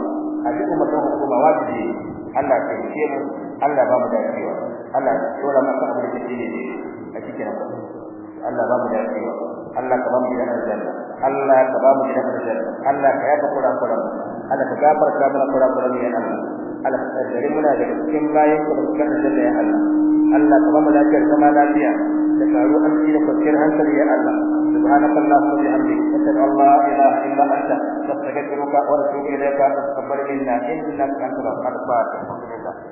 wajibi Allah ya ce mu Allah ba mu dacewa Allah ya tsora maka abu da kake ne a cikin Allah ba mu dacewa Allah ka ba mu da aljanna Allah ka ba mu da aljanna Allah ka yafa kura Allah ka gafarta mana kura ne ya Allah ka tsare mu daga cikin bayan ku da kuka aljanna ya Allah Allah ka ba mu lafiyar zama lafiya da karu an ci da kwanciyar hankali ya Allah subhanakallahumma wa bihamdika ashhadu an la ilaha illa anta astaghfiruka wa atubu ilayka astaghfiruka innaka antal ghafurur rahim